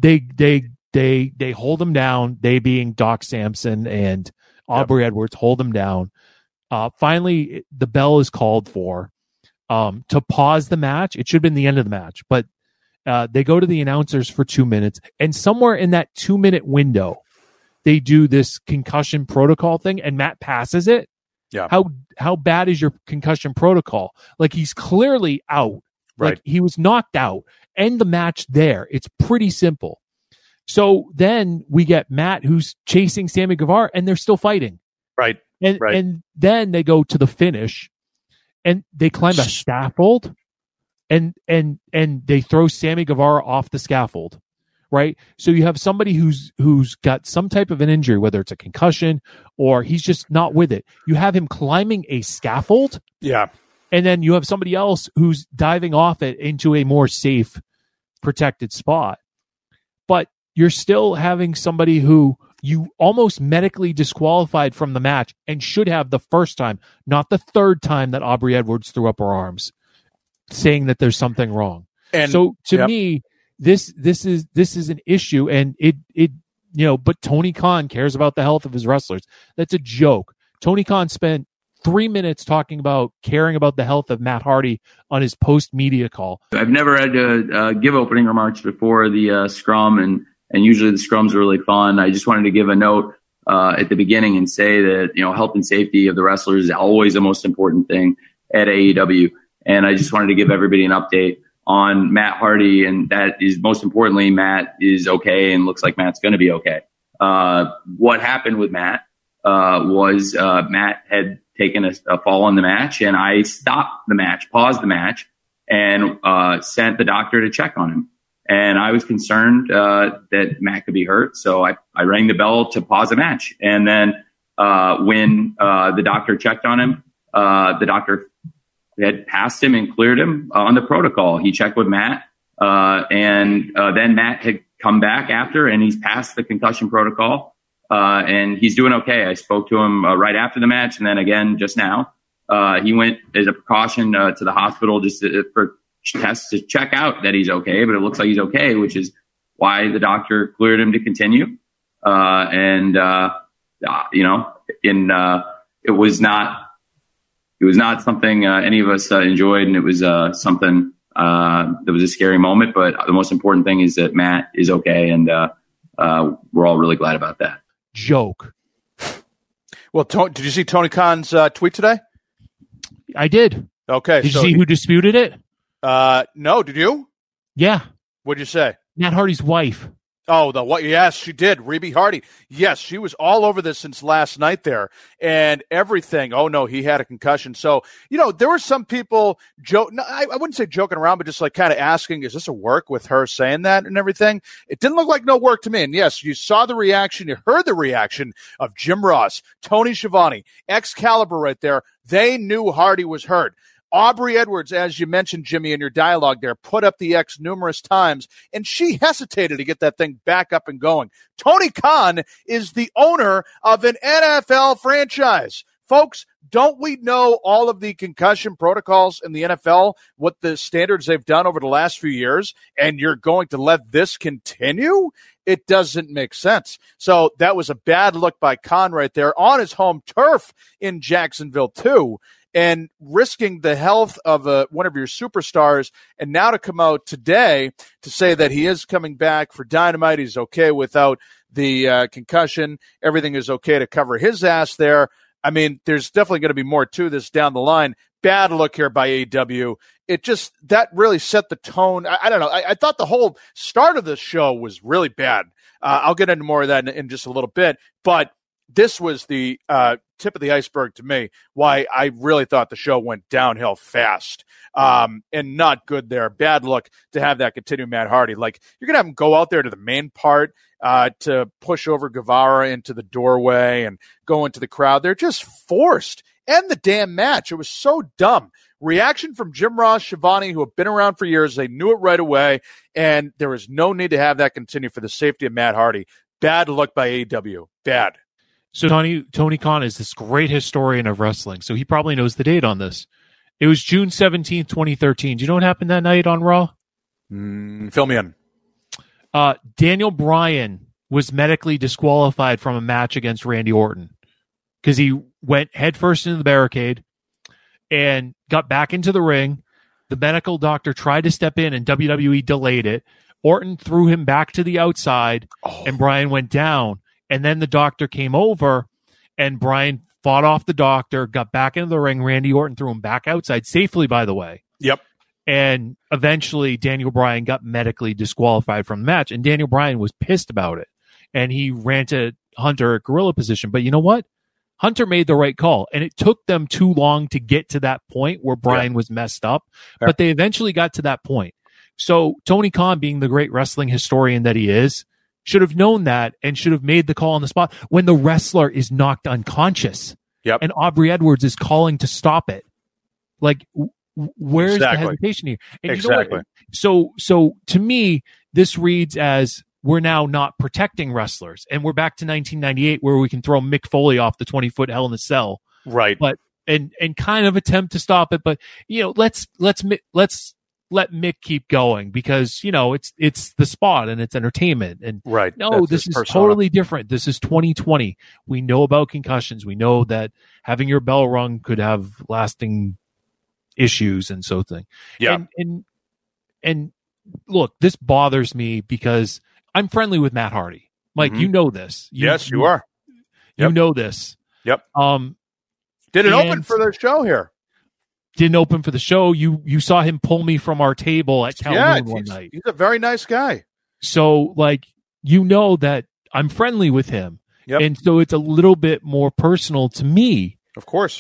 they hold him down. They being Doc Samson and Aubrey Edwards hold him down. Finally, the bell is called for to pause the match. It should have been the end of the match, but they go to the announcers for 2 minutes, and somewhere in that 2-minute window, they do this concussion protocol thing, and Matt passes it. Yeah. How bad is your concussion protocol? Like, he's clearly out. Right. Like, he was knocked out. End the match there. It's pretty simple. So then we get Matt, who's chasing Sammy Guevara, and they're still fighting. Right. And then they go to the finish, and they climb a scaffold, and they throw Sammy Guevara off the scaffold. right? So you have somebody who's got some type of an injury, whether it's a concussion or he's just not with it. You have him climbing a scaffold. Yeah. And then you have somebody else who's diving off it into a more safe, protected spot. But you're still having somebody who you almost medically disqualified from the match and should have the first time, not the third time that Aubrey Edwards threw up her arms, saying that there's something wrong. And so to me, this is an issue, and it but Tony Khan cares about the health of his wrestlers. That's a joke. Tony Khan spent 3 minutes talking about caring about the health of Matt Hardy on his post-media call. I've never had to give opening remarks before the scrum, and usually the scrums are really fun. I just wanted to give a note at the beginning and say that, health and safety of the wrestlers is always the most important thing at AEW. And I just wanted to give everybody an update on Matt Hardy, and that is most importantly, Matt is okay and looks like Matt's going to be okay. What happened with Matt was Matt had taken a fall in the match, and I stopped the match, paused the match, and sent the doctor to check on him. And I was concerned that Matt could be hurt, so I rang the bell to pause the match. And then when the doctor checked on him, the doctor had passed him and cleared him on the protocol. He checked with Matt, and then Matt had come back after, and he's passed the concussion protocol, and he's doing okay. I spoke to him right after the match, and then again just now. He went as a precaution to the hospital just for tests to check out that he's okay, but it looks like he's okay, which is why the doctor cleared him to continue. It was not something any of us enjoyed, and it was something that was a scary moment. But the most important thing is that Matt is okay, and we're all really glad about that. Joke. Well, did you see Tony Khan's tweet today? I did. Okay. Did you see who disputed it? No, did you? Yeah. What'd you say? Matt Hardy's wife. Oh, yes, she did. Reby Hardy. Yes, she was all over this since last night there and everything. Oh, no, he had a concussion. So, there were some people, I wouldn't say joking around, but just like kind of asking, is this a work with her saying that and everything? It didn't look like no work to me. And yes, you saw the reaction. You heard the reaction of Jim Ross, Tony Schiavone, Excalibur right there. They knew Hardy was hurt. Aubrey Edwards, as you mentioned, Jimmy, in your dialogue there, put up the X numerous times, and she hesitated to get that thing back up and going. Tony Khan is the owner of an NFL franchise. Folks, don't we know all of the concussion protocols in the NFL, what the standards they've done over the last few years, and you're going to let this continue? It doesn't make sense. So that was a bad look by Khan right there on his home turf in Jacksonville, too. And risking the health of one of your superstars, and now to come out today to say that he is coming back for Dynamite, he's okay without the concussion, everything is okay to cover his ass there. I mean, there's definitely going to be more to this down the line. Bad look here by AEW. That really set the tone. I don't know. I thought the whole start of the show was really bad. I'll get into more of that in just a little bit, but this was the tip of the iceberg to me, why I really thought the show went downhill fast and not good there. Bad look to have that continue, Matt Hardy. Like, you're going to have him go out there to the main part to push over Guevara into the doorway and go into the crowd. They're just forced. End the damn match. It was so dumb. Reaction from Jim Ross, Schiavone, who have been around for years. They knew it right away, and there was no need to have that continue for the safety of Matt Hardy. Bad look by AEW. Bad. So Tony Khan is this great historian of wrestling, so he probably knows the date on this. It was June 17th, 2013. Do you know what happened that night on Raw? Fill me in. Daniel Bryan was medically disqualified from a match against Randy Orton because he went headfirst into the barricade and got back into the ring. The medical doctor tried to step in, and WWE delayed it. Orton threw him back to the outside, and Bryan went down. And then the doctor came over, and Bryan fought off the doctor, got back into the ring. Randy Orton threw him back outside, safely, by the way. Yep. And eventually, Daniel Bryan got medically disqualified from the match, and Daniel Bryan was pissed about it. And he ran to Hunter at gorilla position. But you know what? Hunter made the right call, and it took them too long to get to that point where Bryan was messed up. But they eventually got to that point. So Tony Khan, being the great wrestling historian that he is, should have known that and should have made the call on the spot when the wrestler is knocked unconscious. Yep. And Aubrey Edwards is calling to stop it. Like, where's the hesitation here? And exactly. You know what? So to me, this reads as we're now not protecting wrestlers, and we're back to 1998 where we can throw Mick Foley off the 20-foot Hell in a Cell, right? But and kind of attempt to stop it, but let's let Mick keep going because it's the spot and it's entertainment and right. No, that's this is totally different. This is 2020. We know about concussions. We know that having your bell rung could have lasting issues and so thing. Yeah. And look, this bothers me because I'm friendly with Matt Hardy. Mike, you know this. Yes, you are. You know this. Yep. Did it open for their show here? Didn't open for the show. You saw him pull me from our table at Kowloon one night. He's a very nice guy. So, that I'm friendly with him. Yep. And so it's a little bit more personal to me. Of course.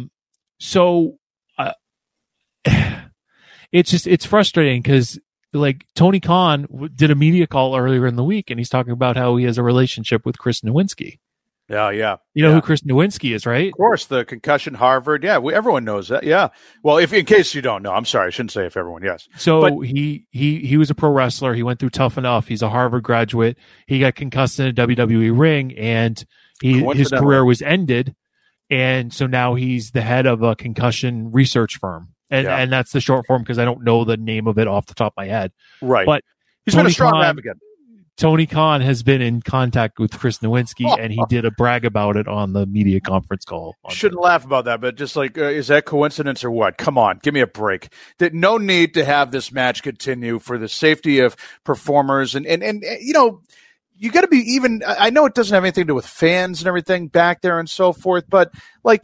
It's frustrating because Tony Khan did a media call earlier in the week and he's talking about how he has a relationship with Chris Nowinski. Yeah. You know who Chris Nowinski is, right? Of course, the concussion Harvard. Yeah, everyone knows that. Yeah. Well, if in case you don't know, I'm sorry, I shouldn't say if everyone. Yes. So he was a pro wrestler. He went through Tough Enough. He's a Harvard graduate. He got concussed in a WWE ring, and his career was ended. And so now he's the head of a concussion research firm, and that's the short form because I don't know the name of it off the top of my head. Right. But he's been a strong advocate. Tony Khan has been in contact with Chris Nowinski, and he did a brag about it on the media conference call. Shouldn't laugh about that, but just is that coincidence or what? Come on, give me a break. No need to have this match continue for the safety of performers, and you got to be even. I know it doesn't have anything to do with fans and everything back there and so forth, but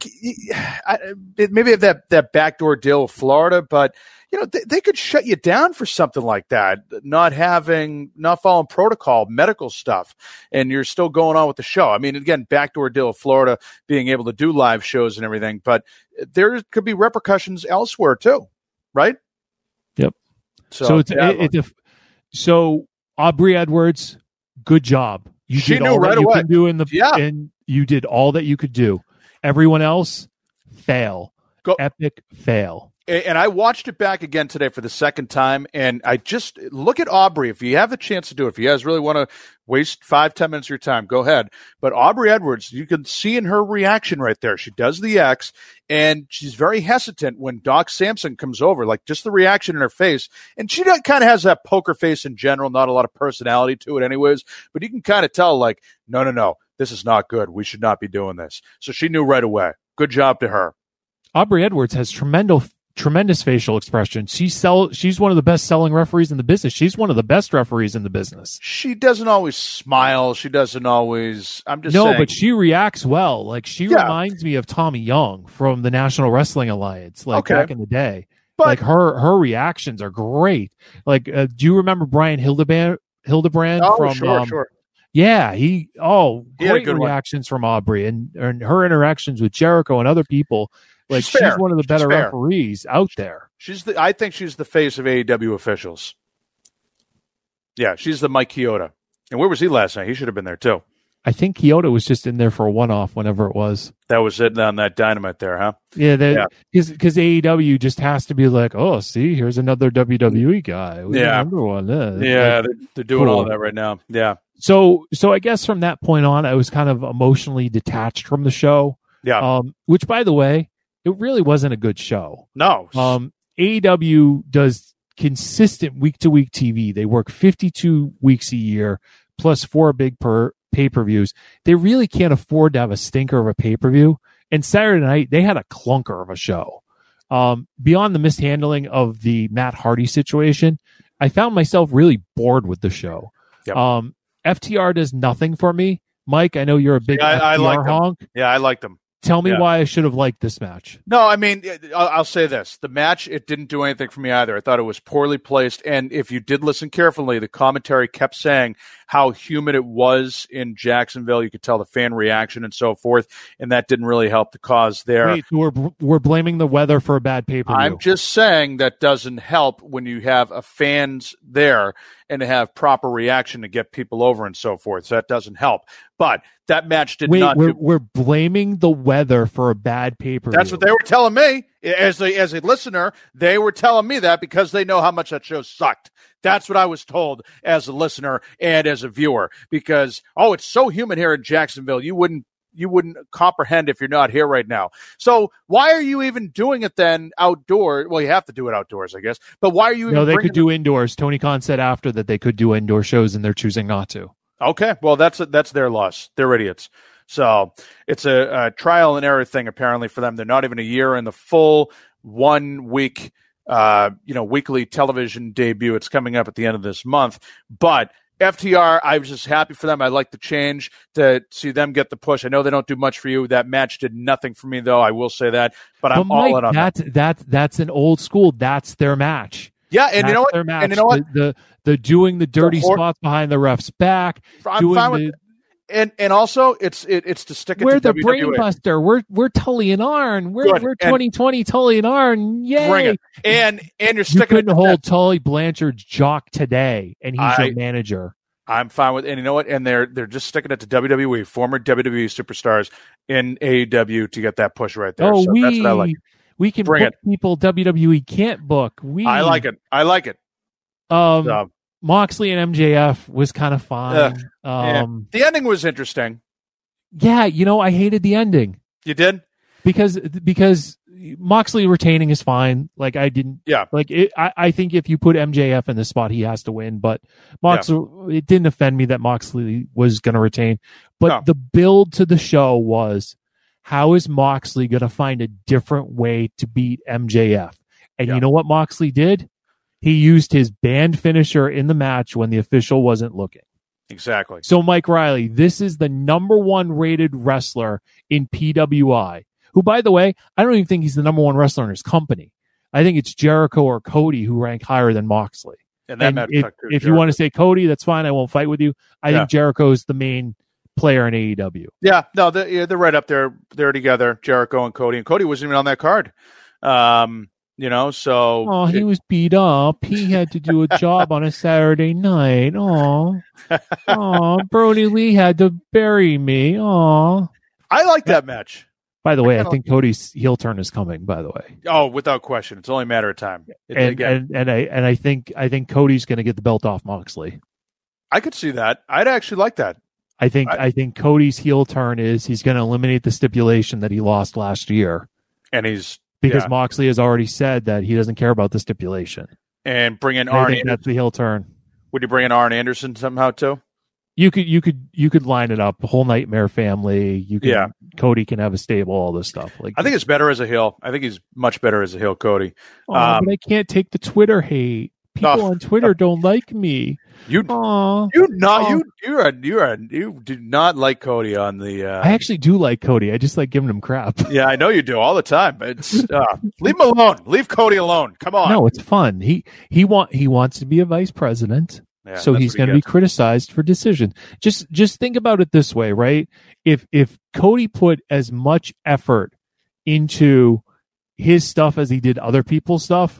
maybe that backdoor deal with Florida, but. They could shut you down for something like that, not following protocol, medical stuff, and you're still going on with the show. I mean, again, backdoor deal of Florida being able to do live shows and everything, but there could be repercussions elsewhere too, right? Yep. So Aubrey Edwards, good job. You did all that you could do and you did all that you could do. Everyone else, fail. Epic fail. And I watched it back again today for the second time, and I just look at Aubrey. If you have the chance to do it, if you guys really want to waste 5-10 minutes of your time, go ahead. But Aubrey Edwards, you can see in her reaction right there. She does the X, and she's very hesitant when Doc Samson comes over, just the reaction in her face. And she kind of has that poker face in general, not a lot of personality to it anyways. But you can kind of tell, no, this is not good. We should not be doing this. So she knew right away. Good job to her. Aubrey Edwards has tremendous facial expression. She's one of the best selling referees in the business. She's one of the best referees in the business. She doesn't always smile. She doesn't always. I'm just saying. No, but she reacts well. She reminds me of Tommy Young from the National Wrestling Alliance, back in the day. But her reactions are great. Do you remember Brian Hildebrand from? Sure. Yeah, great reactions from Aubrey and her interactions with Jericho and other people. She's one of the better referees out there. I think she's the face of AEW officials. Yeah, she's the Mike Chioda. And where was he last night? He should have been there too. I think Chioda was just in there for a one-off whenever it was. That was it on that Dynamite there, huh? Yeah, because AEW just has to be oh, see, here's another WWE guy. Remember one. They're doing all that right now. Yeah. So I guess from that point on, I was kind of emotionally detached from the show. Yeah. Which, by the way, it really wasn't a good show. No. AEW does consistent week-to-week TV. They work 52 weeks a year, plus 4 big pay-per-views. They really can't afford to have a stinker of a pay-per-view. And Saturday night, they had a clunker of a show. Beyond the mishandling of the Matt Hardy situation, I found myself really bored with the show. Yep. FTR does nothing for me. Mike, I know you're a big FTR honk. Yeah, I like them. Tell me why I should have liked this match. No, I mean, I'll say this. The match, it didn't do anything for me either. I thought it was poorly placed. And if you did listen carefully, the commentary kept saying how humid it was in Jacksonville. You could tell the fan reaction and so forth, and that didn't really help the cause there. Wait, we're blaming the weather for a bad pay-per-view. I'm just saying that doesn't help when you have fans there and to have proper reaction to get people over and so forth. So that doesn't help. But that match did not. We're blaming the weather for a bad pay-per-view. That's what they were telling me as a listener. They were telling me that because they know how much that show sucked. That's what I was told as a listener and as a viewer. Because it's so humid here in Jacksonville, you wouldn't comprehend if you're not here right now. So why are you even doing it then outdoors? Well, you have to do it outdoors, I guess. But why are you? No, they could do indoors. Tony Khan said after that they could do indoor shows, and they're choosing not to. Okay, well that's their loss. They're idiots. So it's a trial and error thing apparently for them. They're not even a year in the full 1 week, weekly television debut. It's coming up at the end of this month, but. FTR, I was just happy for them. I like the change to see them get the push. I know they don't do much for you. That match did nothing for me, though. I will say that. But I'm all in on that. That's an old school. That's their match. Yeah, and that's you know what? Their match. And you know what? The doing the dirty spots behind the ref's back. I'm fine with it. And also it's to stick it we're to the WWE. Brainbuster. We're Tully and Arn. We're 2020 Tully and Arn. Yay! Bring it. And you're sticking. You couldn't hold Tully Blanchard's jock today, and he's your manager. I'm fine with it. And you know what? And they're just sticking it to WWE, former WWE superstars in AEW to get that push right there. So that's what I like. We can book people WWE can't book. I like it. Moxley and MJF was kind of fine. The ending was interesting. Yeah, I hated the ending. You did? Because Moxley retaining is fine. Like I didn't. Yeah. Like I think if you put MJF in the spot, he has to win. But Moxley, it didn't offend me that Moxley was going to retain. But the build to the show was, how is Moxley going to find a different way to beat MJF? And you know what Moxley did? He used his banned finisher in the match when the official wasn't looking. Exactly. So Mike Riley, this is the number 1 rated wrestler in PWI. Who, by the way, I don't even think he's the number 1 wrestler in his company. I think it's Jericho or Cody who rank higher than Moxley. And that if you want to say Cody, that's fine. I won't fight with you. I think Jericho is the main player in AEW. Yeah, no, they're right up there. They're together, Jericho and Cody. And Cody wasn't even on that card. So... he was beat up. He had to do a job on a Saturday night. Brody Lee had to bury me. I like that match. By the way, I think Cody's heel turn is coming. By the way, without question, it's only a matter of time. I think Cody's going to get the belt off Moxley. I could see that. I'd actually like that. I think Cody's heel turn is he's going to eliminate the stipulation that he lost last year, and because Moxley has already said that he doesn't care about the stipulation. And bring in Arn. That's the heel turn. Would you bring in Arn Anderson somehow too? You could line it up. The whole Nightmare family. Cody can have a stable. All this stuff. I think it's better as a heel. I think he's much better as a heel, Cody. But I can't take the Twitter hate. People on Twitter don't like me. You do not like Cody on the. I actually do like Cody. I just like giving him crap. Yeah, I know you do all the time. But leave him alone. Leave Cody alone. Come on. No, it's fun. He wants to be a vice president. Yeah, so he's going to be criticized for decision. Just think about it this way, right? If Cody put as much effort into his stuff as he did other people's stuff,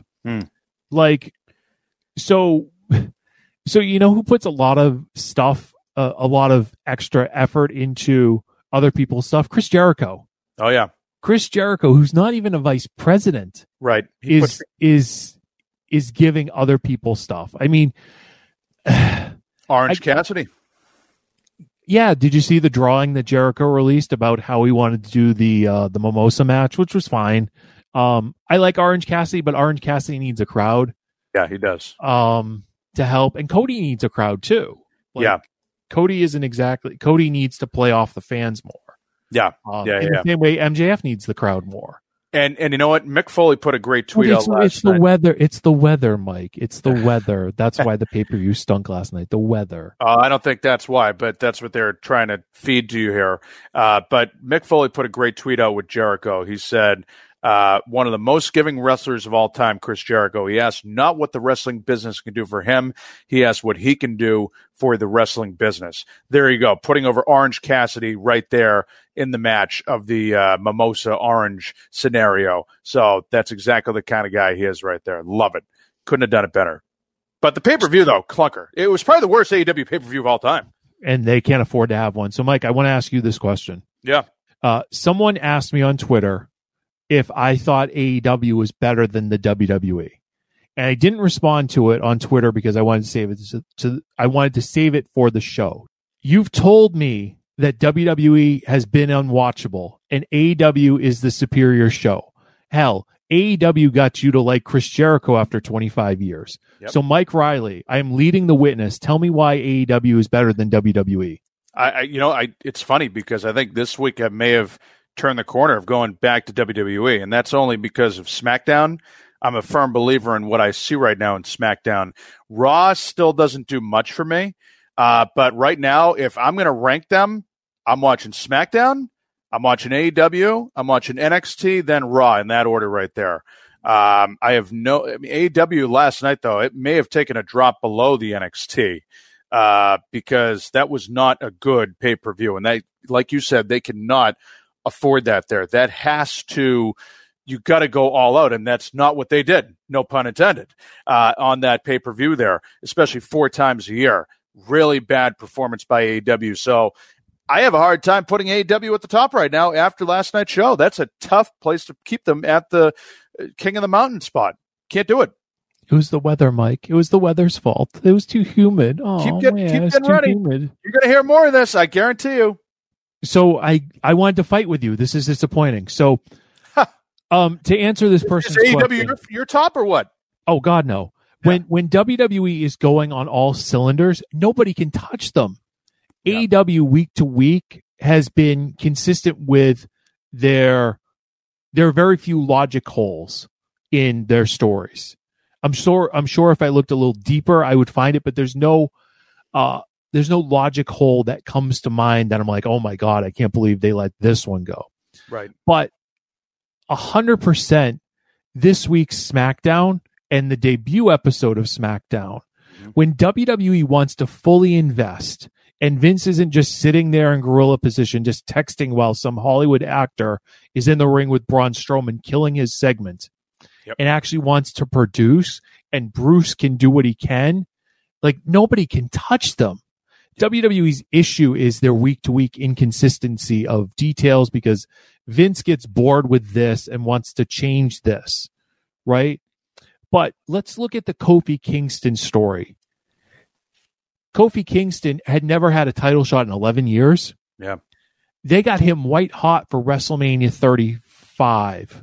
so who puts a lot of stuff, a lot of extra effort into other people's stuff? Chris Jericho. Oh yeah, Chris Jericho, who's not even a vice president, right? Is giving other people stuff. I mean. Orange Cassidy. Yeah, did you see the drawing that Jericho released about how he wanted to do the Mimosa match, which was fine. I like Orange Cassidy, but Orange Cassidy needs a crowd. Yeah, he does. To help, and Cody needs a crowd too. Cody needs to play off the fans more. Yeah, the same way MJF needs the crowd more. And you know what? Mick Foley put a great tweet out last night. It's the weather. It's the weather, Mike. It's the weather. That's why the pay-per-view stunk last night. The weather. I don't think that's why, but that's what they're trying to feed to you here. But Mick Foley put a great tweet out with Jericho. He said, One of the most giving wrestlers of all time, Chris Jericho. He asked not what the wrestling business can do for him. He asked what he can do for the wrestling business. There you go. Putting over Orange Cassidy right there in the match of the Mimosa Orange scenario. So that's exactly the kind of guy he is right there. Love it. Couldn't have done it better. But the pay-per-view, though, clunker. It was probably the worst AEW pay-per-view of all time. And they can't afford to have one. So, Mike, I want to ask you this question. Yeah. Someone asked me on Twitter if I thought AEW was better than the WWE. And I didn't respond to it on Twitter because I wanted to save it I wanted to save it for the show. You've told me that WWE has been unwatchable and AEW is the superior show. Hell, AEW got you to like Chris Jericho after 25 years. Yep. So, Mike Riley, I am leading the witness. Tell me why AEW is better than WWE. It's funny because I think this week I may have turned the corner of going back to WWE, and that's only because of SmackDown. I'm a firm believer in what I see right now in SmackDown. Raw still doesn't do much for me, but right now, if I'm going to rank them, I'm watching SmackDown, I'm watching AEW, I'm watching NXT, then Raw in that order right there. AEW last night, though, it may have taken a drop below the NXT because that was not a good pay-per-view. And they, like you said, they cannot afford that there. That has to, you got to go all out. And that's not what they did. No pun intended on that pay-per-view there, especially 4 times a year. Really bad performance by AEW. So I have a hard time putting AEW at the top right now after last night's show. That's a tough place to keep them at the King of the Mountain spot. Can't do it. It was the weather, Mike. It was the weather's fault. It was too humid. Oh, keep getting ready. Humid. You're going to hear more of this, I guarantee you. So I wanted to fight with you. This is disappointing. So to answer this person's question, your top or what? Oh God, no. Yeah. When WWE is going on all cylinders, nobody can touch them. Yeah. AEW week to week has been consistent with their very few logic holes in their stories. I'm sure if I looked a little deeper, I would find it, but there's no logic hole that comes to mind that I'm like, oh my God, I can't believe they let this one go. Right. But 100% this week's SmackDown and the debut episode of SmackDown, when WWE wants to fully invest and Vince isn't just sitting there in gorilla position, just texting while some Hollywood actor is in the ring with Braun Strowman killing his segment, and actually wants to produce, and Bruce can do what he can, like nobody can touch them. WWE's issue is their week-to-week inconsistency of details because Vince gets bored with this and wants to change this, right? But let's look at the Kofi Kingston story. Kofi Kingston had never had a title shot in 11 years. Yeah. They got him white hot for WrestleMania 35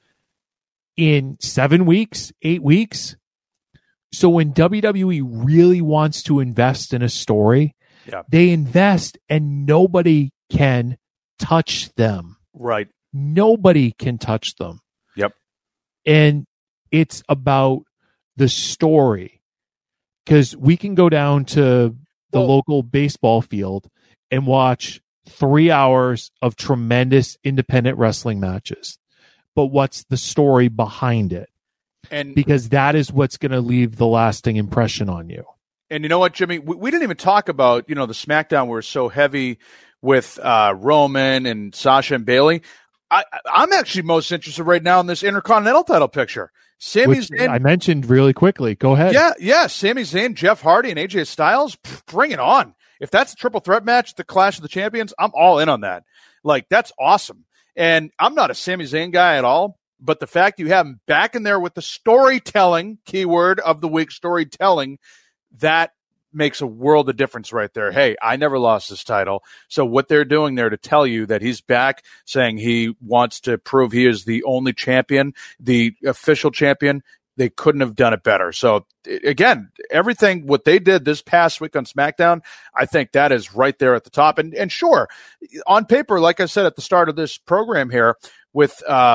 in 7 weeks, 8 weeks. So when WWE really wants to invest in a story, they invest and nobody can touch them. Right. Nobody can touch them. Yep. And it's about the story. Because we can go down to the local baseball field and watch 3 hours of tremendous independent wrestling matches. But what's the story behind it? And because that is what's going to leave the lasting impression on you. And you know what, Jimmy? We didn't even talk about, the SmackDown were so heavy with Roman and Sasha and Bayley. I'm actually most interested right now in this Intercontinental title picture. Sami Zayn, I mentioned really quickly. Go ahead. Yeah. Sami Zayn, Jeff Hardy, and AJ Styles, bring it on. If that's a triple threat match, the Clash of the Champions, I'm all in on that. Like, that's awesome. And I'm not a Sami Zayn guy at all, but the fact you have him back in there with the storytelling, keyword of the week, storytelling, that makes a world of difference right there. Hey, I never lost this title. So what they're doing there to tell you that he's back, saying he wants to prove he is the only champion, the official champion, they couldn't have done it better. So again, everything, what they did this past week on SmackDown, I think that is right there at the top. And sure, on paper, like I said at the start of this program here, with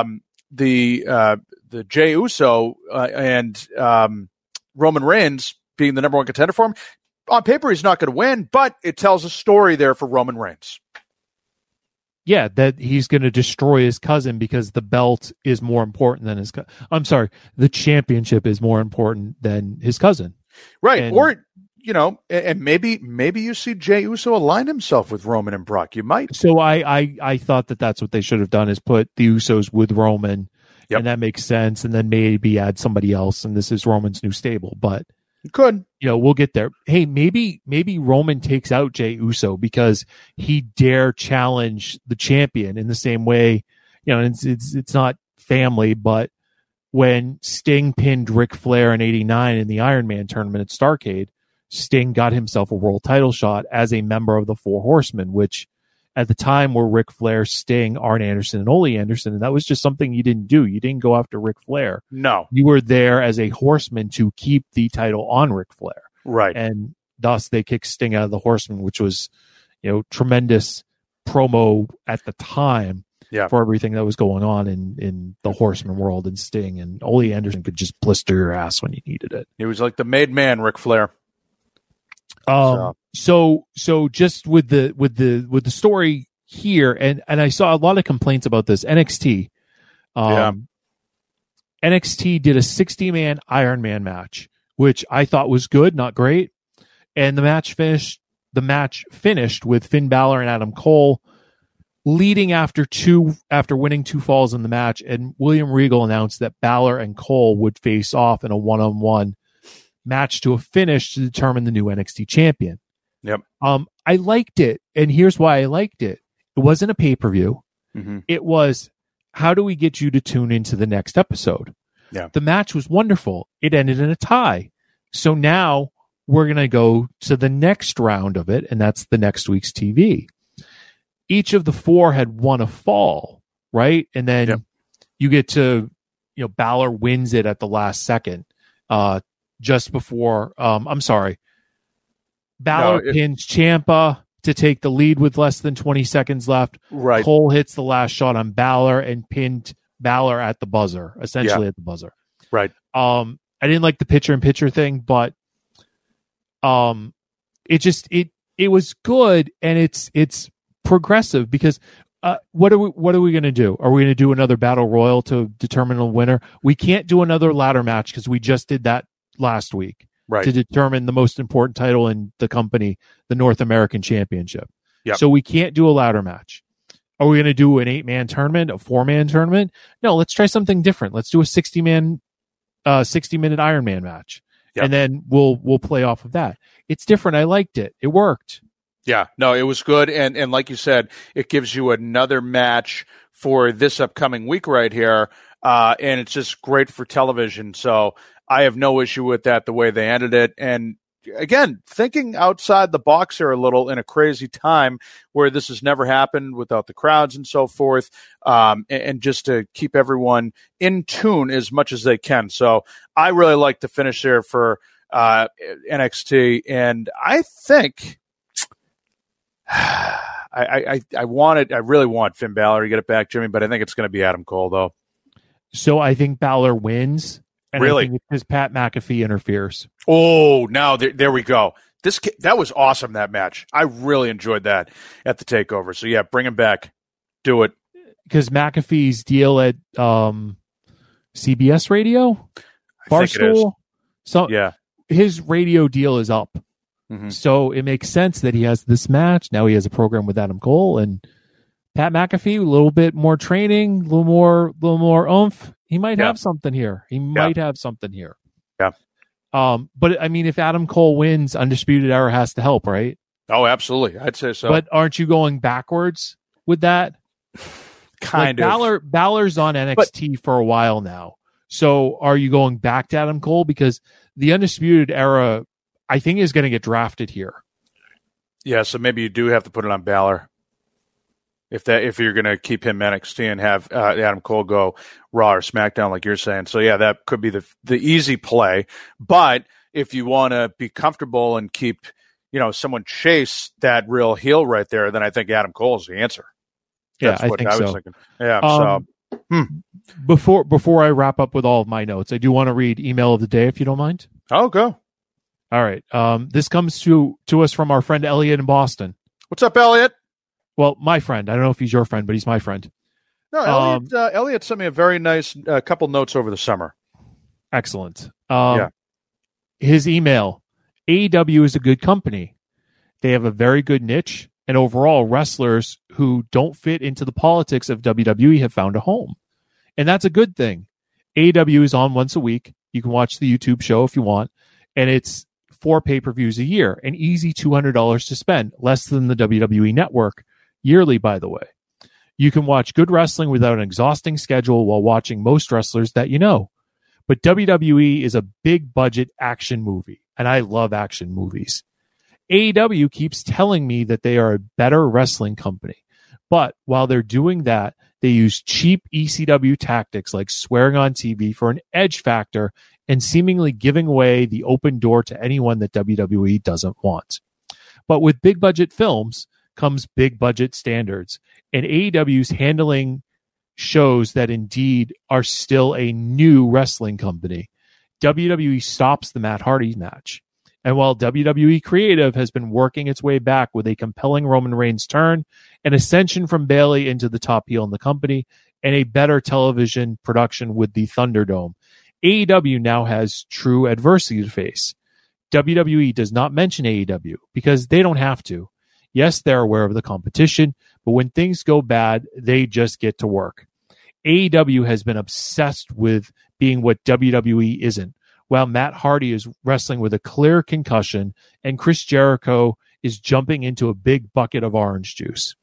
the Jey Uso and Roman Reigns being the number one contender for him, on paper he's not going to win, but it tells a story there for Roman Reigns. Yeah, that he's going to destroy his cousin because the belt is more important than I'm sorry, the championship is more important than his cousin. Right. And, or, and maybe you see Jey Uso align himself with Roman and Brock. You might. So I thought that's what they should have done, is put the Usos with Roman, and that makes sense. And then maybe add somebody else, and this is Roman's new stable. But you could, we'll get there. Hey, maybe Roman takes out Jey Uso because he dare challenge the champion in the same way. It's not family, but when Sting pinned Ric Flair in '89 in the Iron Man tournament at Starrcade, Sting got himself a world title shot as a member of the Four Horsemen, which at the time were Ric Flair, Sting, Arn Anderson, and Ole Anderson. And that was just something you didn't do. You didn't go after Ric Flair. No. You were there as a horseman to keep the title on Ric Flair. Right. And thus they kicked Sting out of the Horsemen, which was, tremendous promo at the time for everything that was going on in the Horseman world, and Sting and Ole Anderson could just blister your ass when you needed it. He was like the made man, Ric Flair. So just with the story here, and I saw a lot of complaints about this. NXT did a 60-man Iron Man match, which I thought was good, not great. And the match finished with Finn Balor and Adam Cole leading after winning 2 falls in the match, and William Regal announced that Balor and Cole would face off in a 1-on-1 match to a finish to determine the new NXT champion. Yep. I liked it, and here's why I liked it. It wasn't a pay-per-view. Mm-hmm. It was, how do we get you to tune into the next episode? Yeah. The match was wonderful. It ended in a tie. So now we're going to go to the next round of it, and that's the next week's TV. Each of the 4 had won a fall, right? And then you get to, Balor wins it at the last second, just before, Balor pins Ciampa to take the lead with less than 20 seconds left. Right. Cole hits the last shot on Balor and pinned Balor at the buzzer, essentially at the buzzer. Right. I didn't like the picture-in-picture thing, but it was good, and it's progressive because what are we going to do? Are we going to do another battle royal to determine a winner? We can't do another ladder match because we just did that last week to determine the most important title in the company, the North American Championship. Yep. So we can't do a ladder match. Are we going to do an 8-man tournament, a 4-man tournament? No, let's try something different. Let's do a 60-minute Iron Man match. Yep. And then we'll play off of that. It's different. I liked it. It worked. Yeah, no, it was good. And like you said, it gives you another match for this upcoming week right here. And it's just great for television. So I have no issue with that, the way they ended it. And again, thinking outside the box here a little in a crazy time where this has never happened without the crowds and so forth. And just to keep everyone in tune as much as they can. So I really like the finish there for NXT. And I think I really want Finn Balor to get it back, Jimmy, but I think it's going to be Adam Cole, though. So I think Balor wins. And really? I think it's because Pat McAfee interferes. Oh, now there we go. That was awesome, that match. I really enjoyed that at the TakeOver. So, yeah, bring him back. Do it. Because McAfee's deal at CBS Radio? Barstool? So, yeah. His radio deal is up. Mm-hmm. So it makes sense that he has this match. Now he has a program with Adam Cole and Pat McAfee, a little bit more training, a little more oomph. He might have something here. Yeah. But I mean, if Adam Cole wins, Undisputed Era has to help, right? Oh, absolutely. I'd say so. But aren't you going backwards with that? Kind of. Balor's on NXT for a while now. So are you going back to Adam Cole? Because the Undisputed Era, I think, is going to get drafted here. Yeah, so maybe you do have to put it on Balor if you're going to keep him NXT and have Adam Cole go Raw or SmackDown, like you're saying. So yeah, that could be the easy play. But if you want to be comfortable and keep someone chase that real heel right there, then I think Adam Cole is the answer. That's what I was thinking. Yeah. Before I wrap up with all of my notes, I do want to read email of the day, if you don't mind. Oh, go. All right. This comes to us from our friend Elliot in Boston. What's up, Elliot? Well, my friend. I don't know if he's your friend, but he's my friend. No, Elliot sent me a very nice couple notes over the summer. Excellent. His email, AEW is a good company. They have a very good niche, and overall, wrestlers who don't fit into the politics of WWE have found a home. And that's a good thing. AEW is on once a week. You can watch the YouTube show if you want, and it's 4 pay-per-views a year, an easy $200 to spend, less than the WWE Network, yearly, by the way. You can watch good wrestling without an exhausting schedule while watching most wrestlers that you know. But WWE is a big-budget action movie, and I love action movies. AEW keeps telling me that they are a better wrestling company. But while they're doing that, they use cheap ECW tactics like swearing on TV for an edge factor and seemingly giving away the open door to anyone that WWE doesn't want. But with big-budget films comes big-budget standards, and AEW's handling shows that indeed are still a new wrestling company. WWE stops the Matt Hardy match. And while WWE Creative has been working its way back with a compelling Roman Reigns turn, an ascension from Bayley into the top heel in the company, and a better television production with the Thunderdome, AEW now has true adversity to face. WWE does not mention AEW because they don't have to. Yes, they're aware of the competition, but when things go bad, they just get to work. AEW has been obsessed with being what WWE isn't, while Matt Hardy is wrestling with a clear concussion and Chris Jericho is jumping into a big bucket of orange juice.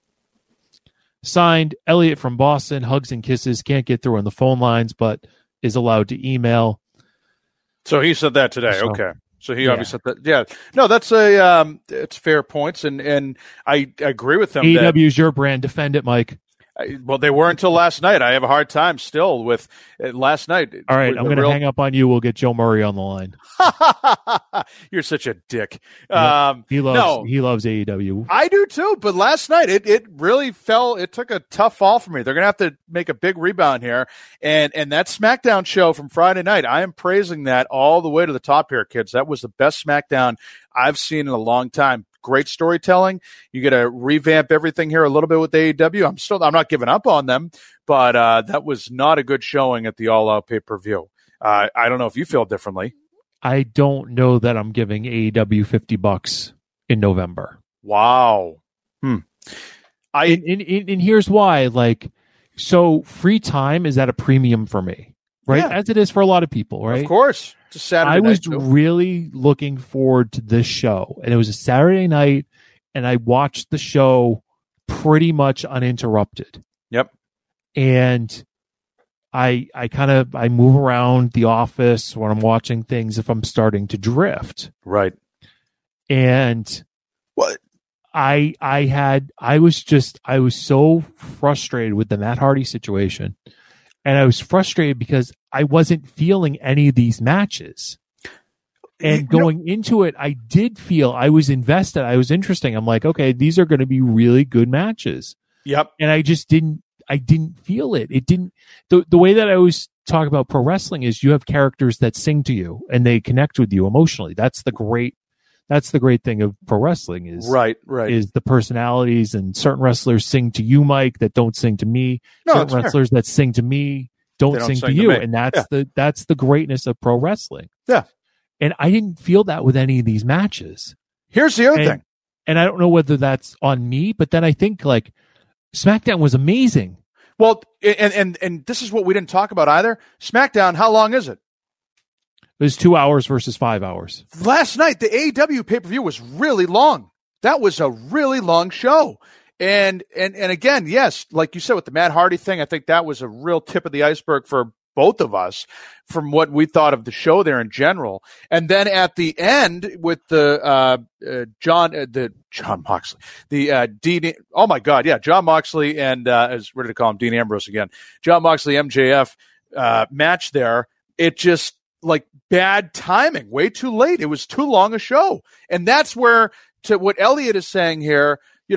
Signed, Elliot from Boston, hugs and kisses, can't get through on the phone lines, but is allowed to email. So he said that today. Okay. So he obviously said that. Yeah. No, that's it's fair points. And I agree with him. AEW is your brand. Defend it, Mike. Well, they were until last night. I have a hard time still with last night. All right, I'm going to hang up on you. We'll get Joe Murray on the line. You're such a dick. Yep. He loves AEW. I do too, but last night it really fell. It took a tough fall for me. They're going to have to make a big rebound here. And that SmackDown show from Friday night, I am praising that all the way to the top here, kids. That was the best SmackDown I've seen in a long time. Great storytelling. You got to revamp everything here a little bit with AEW. I'm not giving up on them, but that was not a good showing at the All Out pay-per-view. I don't know if you feel differently. I don't know that I'm giving AEW $50 in November. Wow. And here's why. So free time is at a premium for me, right? Yeah. As it is for a lot of people, right? Of course. It's a Saturday night. I was too. really looking forward to this show, and it was a Saturday night, and I watched the show pretty much uninterrupted. Yep. And I move around the office when I'm watching things if I'm starting to drift. Right. And what I was so frustrated with the Matt Hardy situation. And I was frustrated because I wasn't feeling any of these matches. And going into it, I did feel I was invested. I was interested. I'm like, okay, these are going to be really good matches. Yep. And I just didn't feel it. It didn't, the way that I always talk about pro wrestling is you have characters that sing to you and they connect with you emotionally. That's the great thing of pro wrestling is right. Is the personalities, and certain wrestlers sing to you, Mike, that don't sing to me. Certain wrestlers that sing to me don't sing to you. And that's the greatness of pro wrestling. Yeah. And I didn't feel that with any of these matches. Here's the other thing. And I don't know whether that's on me, but then I think SmackDown was amazing. Well, and this is what we didn't talk about either. SmackDown, how long is it? It was 2 hours versus 5 hours. Last night, the AEW pay-per-view was really long. That was a really long show. And again, yes, like you said with the Matt Hardy thing, I think that was a real tip of the iceberg for both of us from what we thought of the show there in general. And then at the end with the John Moxley, Dean, oh my God, yeah, John Moxley and I was ready to call him Dean Ambrose again. John Moxley MJF match there. It just bad timing, way too late. It was too long a show. And that's where, to what Elliot is saying here,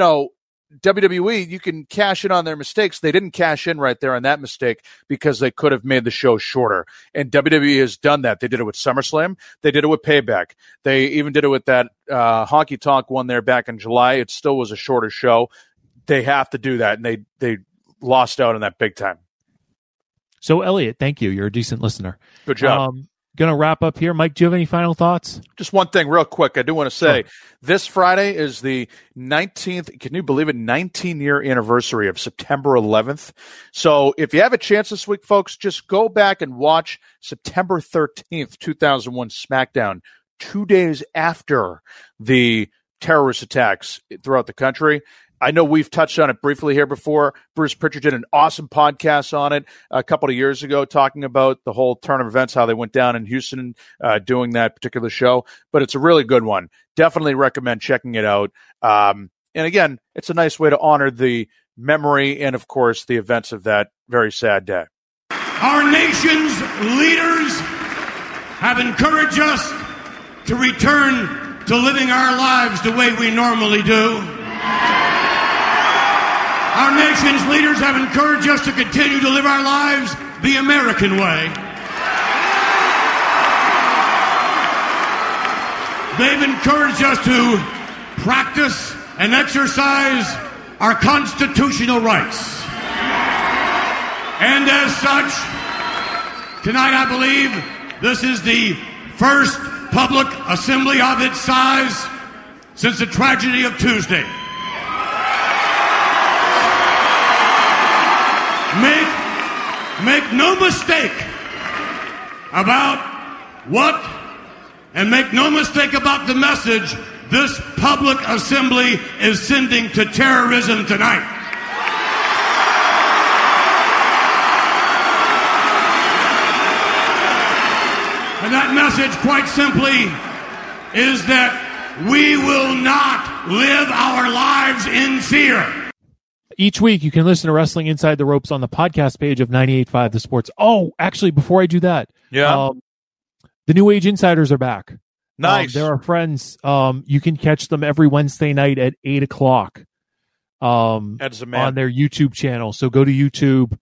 WWE, you can cash in on their mistakes. They didn't cash in right there on that mistake because they could have made the show shorter. And WWE has done that. They did it with SummerSlam. They did it with Payback. They even did it with that Honky Tonk one there back in July. It still was a shorter show. they have to do that, and they lost out on that big time. So, Elliot, thank you. You're a decent listener. Good job. Going to wrap up here. Mike, do you have any final thoughts? Just one thing real quick. I do want to say This Friday is the 19th, can you believe it, 19-year anniversary of September 11th. So if you have a chance this week, folks, just go back and watch September 13th, 2001 SmackDown, 2 days after the terrorist attacks throughout the country. I know we've touched on it briefly here before. Bruce Pritchard did an awesome podcast on it a couple of years ago, talking about the whole turn of events, how they went down in Houston doing that particular show. But it's a really good one. Definitely recommend checking it out. And again, it's a nice way to honor the memory and, of course, the events of that very sad day. Our nation's leaders have encouraged us to return to living our lives the way we normally do. Our nation's leaders have encouraged us to continue to live our lives the American way. They've encouraged us to practice and exercise our constitutional rights. And as such, tonight I believe this is the first public assembly of its size since the tragedy of Tuesday. Make no mistake about what, and make no mistake about the message this public assembly is sending to terrorism tonight. And that message, quite simply, is that we will not live our lives in fear. Each week, you can listen to Wrestling Inside the Ropes on the podcast page of 98.5 The Sports. Oh, actually, before I do that, the New Age Insiders are back. Nice. They're our friends. You can catch them every Wednesday night at 8 o'clock on their YouTube channel. So go to YouTube,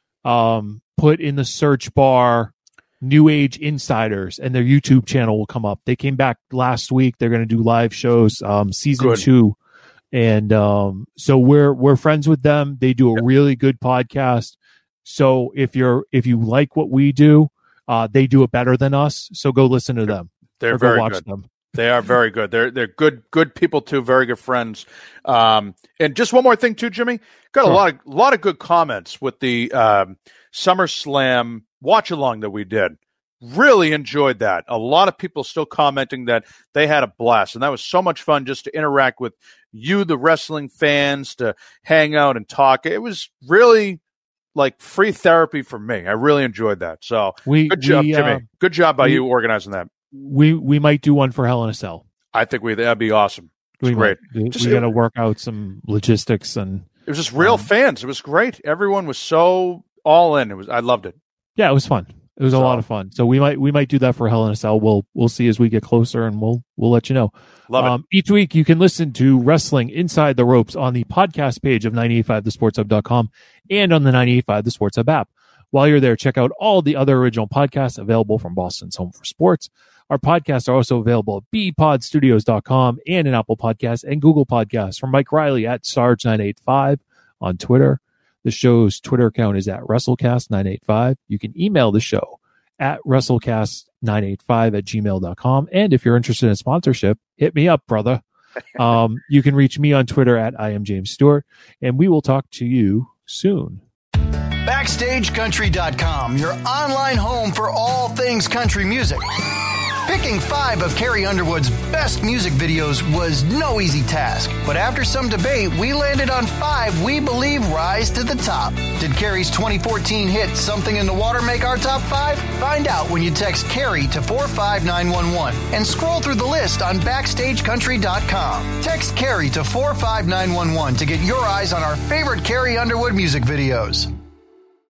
put in the search bar New Age Insiders, and their YouTube channel will come up. They came back last week. They're going to do live shows, season 2. And so we're friends with them. They do a really good podcast. So if you like what we do, they do it better than us. So go listen to them. They're very good. Them. They are very good. They're good people too. Very good friends. And just one more thing too, Jimmy. Got a lot of good comments with the SummerSlam watch along that we did. Really enjoyed that. A lot of people still commenting that they had a blast, and that was so much fun just to interact with you, the wrestling fans, to hang out and talk. It was really like free therapy for me. I really enjoyed that. So good job, Jimmy. Good job by you organizing that. We might do one for Hell in a Cell. I think that'd be awesome. It's great. We got to work out some logistics, and it was just real fans. It was great. Everyone was so all in. I loved it. Yeah, it was fun. It was a lot of fun. So we might do that for Hell in a Cell. We'll see as we get closer, and we'll let you know. Love it. Each week you can listen to Wrestling Inside the Ropes on the podcast page of 985thesportshub.com and on the 985 The Sports Hub app. While you're there, check out all the other original podcasts available from Boston's Home for Sports. Our podcasts are also available at bpodstudios.com and in Apple Podcasts and Google Podcasts. From Mike Riley at Sarge985 on Twitter. The show's Twitter account is at WrestleCast985. You can email the show at WrestleCast985@gmail.com. And if you're interested in sponsorship, hit me up, brother. You can reach me on Twitter at I am James Stewart, and we will talk to you soon. BackstageCountry.com, your online home for all things country music. Picking 5 of Carrie Underwood's best music videos was no easy task, but after some debate, we landed on 5 we believe rise to the top. Did Carrie's 2014 hit Something in the Water make our top 5? Find out when you text Carrie to 45911 and scroll through the list on BackstageCountry.com. Text Carrie to 45911 to get your eyes on our favorite Carrie Underwood music videos.